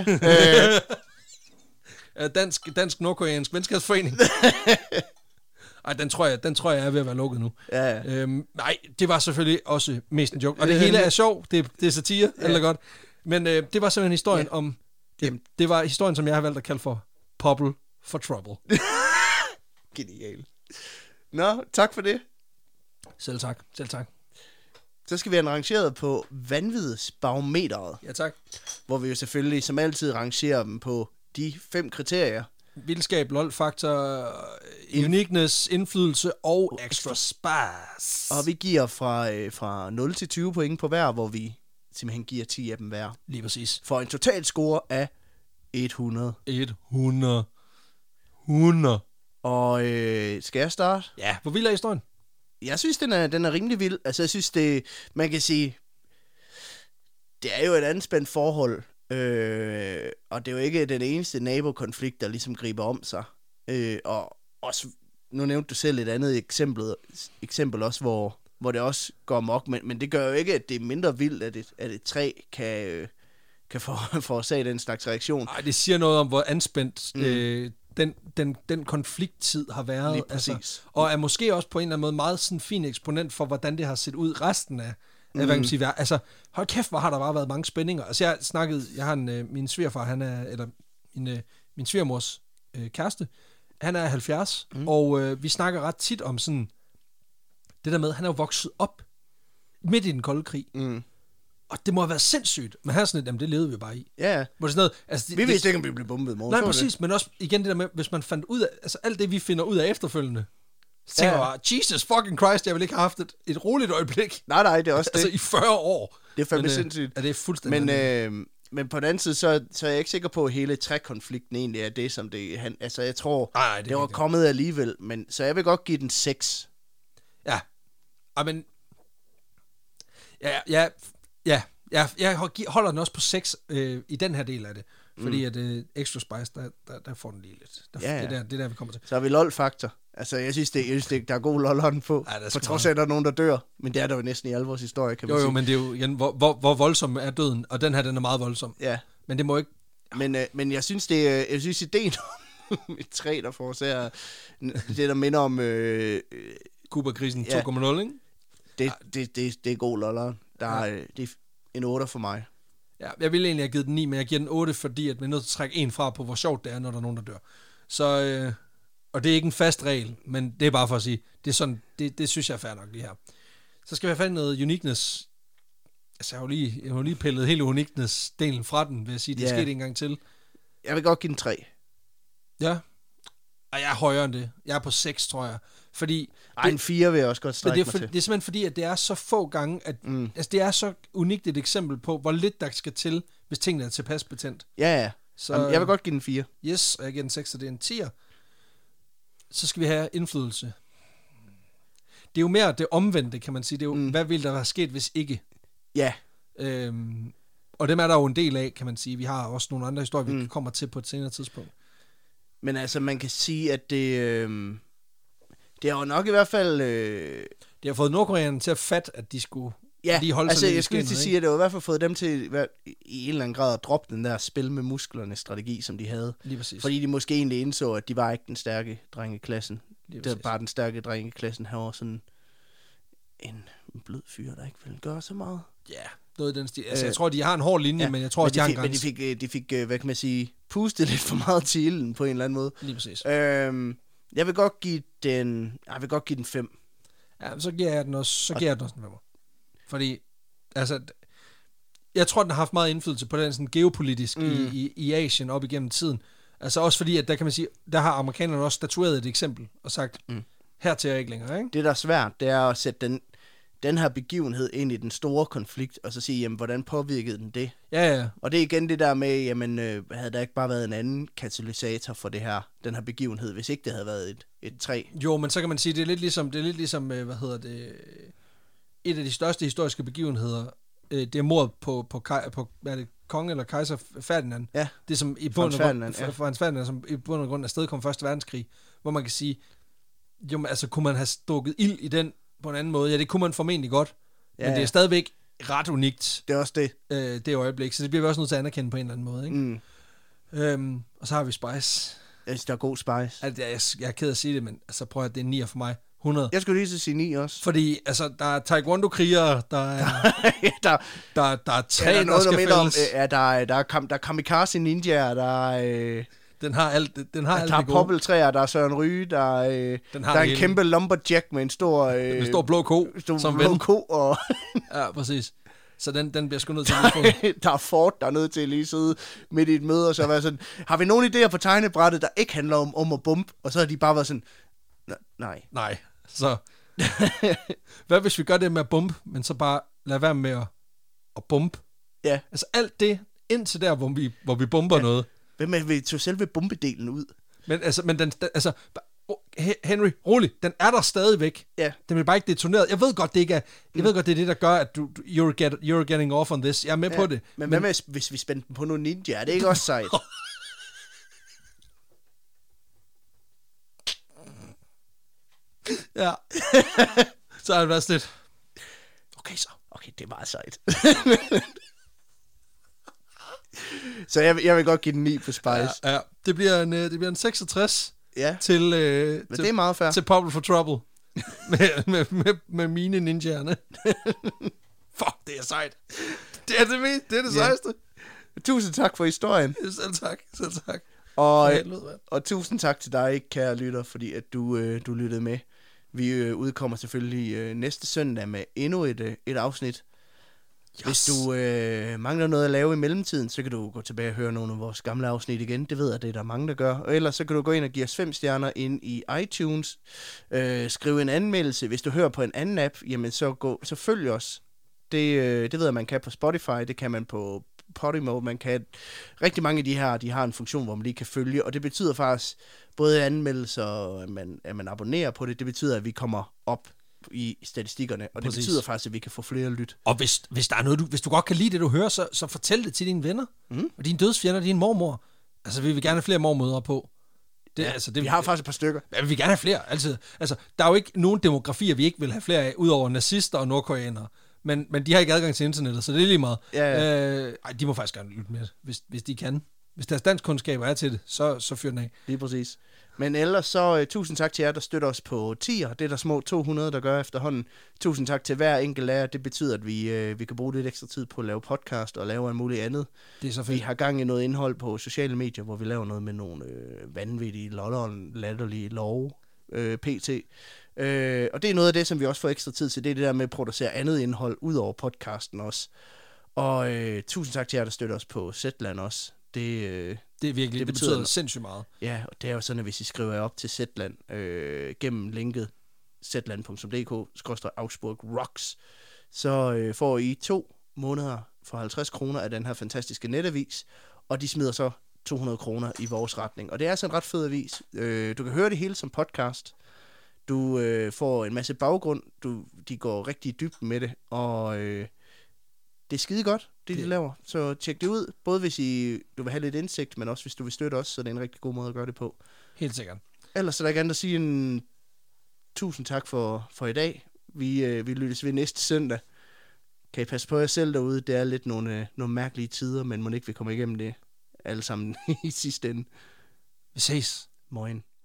[SPEAKER 2] Dansk Nordkoreansk Venskabsforening. Ej, den tror jeg er ved at være lukket nu.
[SPEAKER 1] Ja.
[SPEAKER 2] Nej, det var selvfølgelig også mest en joke. Og det hele er sjov, det er satire, eller godt. Men det var simpelthen historien om... Det var historien, som jeg har valgt at kalde for Pobble for Trouble.
[SPEAKER 1] Genial. Nå, tak for det.
[SPEAKER 2] Selv tak.
[SPEAKER 1] Så skal vi have den rangeret på vanvidsbarometeret.
[SPEAKER 2] Ja, tak.
[SPEAKER 1] Hvor vi jo selvfølgelig som altid rangerer dem på de 5 kriterier.
[SPEAKER 2] Vildskab, lol-faktor, uniqueness, indflydelse og extra spice.
[SPEAKER 1] Og vi giver fra 0 til 20 point på hver, hvor vi simpelthen giver 10 af dem hver.
[SPEAKER 2] Lige præcis.
[SPEAKER 1] For en total score af 100.
[SPEAKER 2] 100.
[SPEAKER 1] Og skal jeg starte?
[SPEAKER 2] Ja, hvor vild er historien?
[SPEAKER 1] Jeg synes, den er rimelig vild. Altså, jeg synes, man kan sige, det er jo et anspændt forhold. Og det er jo ikke den eneste nabokonflikt, der ligesom griber om sig. Og også, nu nævnte du selv et andet eksempel også, hvor det også går amok, men det gør jo ikke, at det er mindre vildt, at et træ kan forårsage den slags reaktion.
[SPEAKER 2] Nej, det siger noget om, hvor anspændt den konflikttid har været. Altså, og er måske også på en eller anden måde meget sådan fin eksponent for, hvordan det har set ud resten af hvad kan man sige, altså, hold kæft, hvor har der bare været mange spændinger. Altså, jeg har min svigerfar, min svigermors kæreste, han er 70, og vi snakker ret tit om sådan, det der med, han er jo vokset op midt i den kolde krig. Og det må have været sindssygt, men han er sådan lidt, jamen det levede vi bare i.
[SPEAKER 1] Ja.
[SPEAKER 2] Hvor det sådan noget, altså,
[SPEAKER 1] vi vidste ikke, om vi blev bombet i morgen.
[SPEAKER 2] Nej, præcis, det. Men også igen det der med, hvis man fandt ud af, altså alt det, vi finder ud af efterfølgende, så tænker jeg bare, Jesus fucking Christ, jeg vil ikke have haft et roligt øjeblik.
[SPEAKER 1] Nej, det er også det.
[SPEAKER 2] Altså i 40 år.
[SPEAKER 1] Det er fandme sindssygt.
[SPEAKER 2] Ja, det er fuldstændig.
[SPEAKER 1] Men på den anden side, så er jeg ikke sikker på, at hele trækonflikten egentlig er det, som det... Altså, jeg tror, det var kommet alligevel, men så jeg vil godt give den 6.
[SPEAKER 2] Ja. Men... Ja. Jeg holder den også på 6 i den her del af det. Fordi at Extra Spice, der får den lige lidt. Det er der, vi kommer til.
[SPEAKER 1] Så har vi LOL-faktor. Altså, jeg synes, der er god LOL-hånd på. På trods af, at der er nogen, der dør. Men det er der jo næsten i alle vores historie, kan man sige.
[SPEAKER 2] Jo, men det er jo igen, hvor voldsom er døden. Og den her, den er meget voldsom.
[SPEAKER 1] Ja.
[SPEAKER 2] Men det må ikke...
[SPEAKER 1] Men jeg synes, ideen om et træ, der forårsager det, der minder om...
[SPEAKER 2] Cuba-krisen 2.0, ikke?
[SPEAKER 1] Det er god LOL'eren. Det er en 8 for mig.
[SPEAKER 2] Ja, jeg ville egentlig have givet den 9, men jeg giver den 8, fordi at man er nødt til at trække en fra på, hvor sjovt det er, når der er nogen, der dør. Så, og det er ikke en fast regel, men det er bare for at sige, det er sådan, det synes jeg er fair nok lige her. Så skal vi have fat noget uniqueness. Altså, jeg har jo lige pillet hele uniqueness-delen fra den, vil jeg sige. Det skete en gang til.
[SPEAKER 1] Jeg vil godt give den 3.
[SPEAKER 2] Ja. Og jeg er højere end det. Jeg er på 6, tror jeg. Fordi...
[SPEAKER 1] en 4 vil jeg også godt strække mig til.
[SPEAKER 2] Det er simpelthen fordi, at det er så få gange, at altså, det er så unikt et eksempel på, hvor lidt der skal til, hvis tingene er tilpas betændt.
[SPEAKER 1] Ja. Så, jeg vil godt give den 4.
[SPEAKER 2] Yes, og jeg giver den 6, så det er en 10'er. Så skal vi have indflydelse. Det er jo mere det omvendte, kan man sige. Det er jo, hvad ville der være sket, hvis ikke?
[SPEAKER 1] Ja.
[SPEAKER 2] Og dem er der jo en del af, kan man sige. Vi har også nogle andre historier, vi kommer til på et senere tidspunkt.
[SPEAKER 1] Men altså, man kan sige, at det er jo nok i hvert fald...
[SPEAKER 2] Det har fået nordkoreanerne til at fatte, at de skulle lige holde
[SPEAKER 1] altså,
[SPEAKER 2] sig lidt
[SPEAKER 1] jeg skulle til sige, at det har i hvert fald fået dem til i en eller anden grad at droppe den der spil med musklerne strategi, som de havde.
[SPEAKER 2] Lige præcis.
[SPEAKER 1] Fordi de måske egentlig indså, at de var ikke den stærke drengeklassen. Det var bare den stærke drengeklassen. Han var sådan en blød fyr, der ikke ville gøre så meget.
[SPEAKER 2] Ja, noget i den stil. Altså, jeg tror, de har en hård linje, men jeg tror også, de har en grænse.
[SPEAKER 1] Men de fik, hvad kan man sige, pustet lidt for meget til ilden på en eller anden måde.
[SPEAKER 2] Lige præcis.
[SPEAKER 1] Jeg vil godt give den 5.
[SPEAKER 2] Ja, så giver jeg den også en 5'er. Fordi, altså, jeg tror, den har haft meget indflydelse på den sådan geopolitisk i Asien op igennem tiden. Altså også fordi, at der kan man sige, der har amerikanerne også statueret et eksempel og sagt, hertil er ikke længere, ikke?
[SPEAKER 1] Det, der er svært, det er at sætte den her begivenhed ind i den store konflikt, og så sige, jamen, hvordan påvirkede den det?
[SPEAKER 2] Ja. Og
[SPEAKER 1] det er igen det der med, jamen, havde der ikke bare været en anden katalysator for den her begivenhed, hvis ikke det havde været et træ?
[SPEAKER 2] Jo, men så kan man sige, det er lidt ligesom et af de største historiske begivenheder, det er mordet på hvad er det, konge eller kejser Ferdinand.
[SPEAKER 1] Ja.
[SPEAKER 2] Det som i bund og grund, som i bund og grund afsted kom første verdenskrig, hvor man kan sige, jo, altså kunne man have stukket ild i den på en anden måde? Ja, det kunne man formentlig godt, men det er stadigvæk ret unikt.
[SPEAKER 1] Det er også det.
[SPEAKER 2] Det øjeblik, så det bliver vi også nødt til at anerkende på en eller anden måde, ikke? Og så har vi Spice.
[SPEAKER 1] Jeg synes, der er god Spice.
[SPEAKER 2] Altså, jeg er ked af at sige det, men altså, prøv at det er 9 for mig. 100.
[SPEAKER 1] Jeg skulle lige så sige 9 også.
[SPEAKER 2] Fordi, altså, der er taekwondo-krigere, der er træ, der skal fældes.
[SPEAKER 1] Der er kamikaze ninjaer, der er...
[SPEAKER 2] Den har alt det gode.
[SPEAKER 1] Der er poppeltræer, der er Søren Ryge, der er en kæmpe lumberjack med en stor
[SPEAKER 2] blå ko,
[SPEAKER 1] som blå ko. Og
[SPEAKER 2] ja, præcis. Så den bliver sgu nødt til at få.
[SPEAKER 1] Der er Ford, der er nødt til at lige sidde midt i et møde, og så være sådan, har vi nogle idéer på tegnebrættet, der ikke handler om at bombe? Og så har de bare været sådan, nej.
[SPEAKER 2] Så hvad hvis vi gør det med at bombe, men så bare lad være med at bombe?
[SPEAKER 1] Ja.
[SPEAKER 2] Altså alt det, indtil der, hvor vi bomber noget.
[SPEAKER 1] Hvem er vi tog selve bombedelen ud?
[SPEAKER 2] Men den, altså, Henry, rolig, den er der stadigvæk.
[SPEAKER 1] Ja.
[SPEAKER 2] Den bliver bare ikke detoneret. Jeg ved godt, det ikke er, det er det, der gør, at you're getting off on this. Jeg er med på det.
[SPEAKER 1] Men hvad med, hvis vi spændte den på nogle ninja? Er det ikke også sejt?
[SPEAKER 2] Ja. Så er det været lidt.
[SPEAKER 1] Okay, det er meget sejt. Så jeg vil godt give den 9 på Spice.
[SPEAKER 2] Ja. Det bliver en 66 til
[SPEAKER 1] men det er meget fair.
[SPEAKER 2] Til Purple for Trouble med mine ninjaerne. Fuck, det er sejt. Det er det sejeste.
[SPEAKER 1] Tusind tak for historien.
[SPEAKER 2] Selv tak.
[SPEAKER 1] Og tusind tak til dig, kære lytter, fordi at du lyttede med. Vi udkommer selvfølgelig næste søndag med endnu et afsnit. Yes. Hvis du mangler noget at lave i mellemtiden, så kan du gå tilbage og høre nogle af vores gamle afsnit igen. Det ved jeg, det er der mange, der gør. Og ellers så kan du gå ind og give os 5 stjerner ind i iTunes. Skrive en anmeldelse. Hvis du hører på en anden app, jamen så følg os. Det ved jeg, man kan på Spotify. Det kan man på Podimo. Man kan rigtig mange af de her, de har en funktion, hvor man lige kan følge. Og det betyder faktisk både anmeldelser og at man abonnerer på det. Det betyder, at vi kommer op i statistikkerne, og det betyder faktisk, at vi kan få flere lyt.
[SPEAKER 2] Og hvis der er noget, hvis du godt kan lide det, du hører, så fortæl det til dine venner, og dine dødsfjender, din mormor. Altså, vi vil gerne have flere mormødre på.
[SPEAKER 1] Vi har faktisk et par stykker.
[SPEAKER 2] Ja, vi vil gerne have flere, altid. Altså, der er jo ikke nogen demografier, vi ikke vil have flere af, udover nazister og nordkoreanere. Men de har ikke adgang til internettet, så det er lige meget.
[SPEAKER 1] Ja.
[SPEAKER 2] De må faktisk gerne lytte med, hvis de kan. Hvis deres danskkundskaber er til det, så fyr den af.
[SPEAKER 1] Lige præcis. Men ellers så tusind tak til jer, der støtter os på tier. Det er der små 200, der gør efterhånden. Tusind tak til hver enkelt af jer. Det betyder, at vi kan bruge lidt ekstra tid på at lave podcast og lave alt muligt andet.
[SPEAKER 2] Det er så fedt.
[SPEAKER 1] Vi har gang i noget indhold på sociale medier, hvor vi laver noget med nogle vanvittige, latterlige love, pt. Og det er noget af det, som vi også får ekstra tid til. Det er det der med at producere andet indhold ud over podcasten også. Og tusind tak til jer, der støtter os på Zetland også. Det
[SPEAKER 2] er virkelig, det betyder sindssygt meget.
[SPEAKER 1] Ja, og det er jo sådan, at hvis I skriver jer op til Zetland gennem linket zetland.dk/Augsburg Rocks, så får I 2 måneder for 50 kroner af den her fantastiske netavis, og de smider så 200 kroner i vores retning. Og det er altså en ret fed avis. Du kan høre det hele som podcast. Du får en masse baggrund. De går rigtig i dybden med det, og det er skide godt, det de laver. Så tjek det ud, både hvis du vil have lidt indsigt, men også hvis du vil støtte os, så det er en rigtig god måde at gøre det på.
[SPEAKER 2] Helt sikkert.
[SPEAKER 1] Ellers er der ikke andet at sige en tusind tak for i dag. Vi lyttes ved næste søndag. Kan I passe på jer selv derude? Det er lidt nogle mærkelige tider, men må ikke vi kommer igennem det alle sammen i sidste ende.
[SPEAKER 2] Vi ses.
[SPEAKER 1] Moin.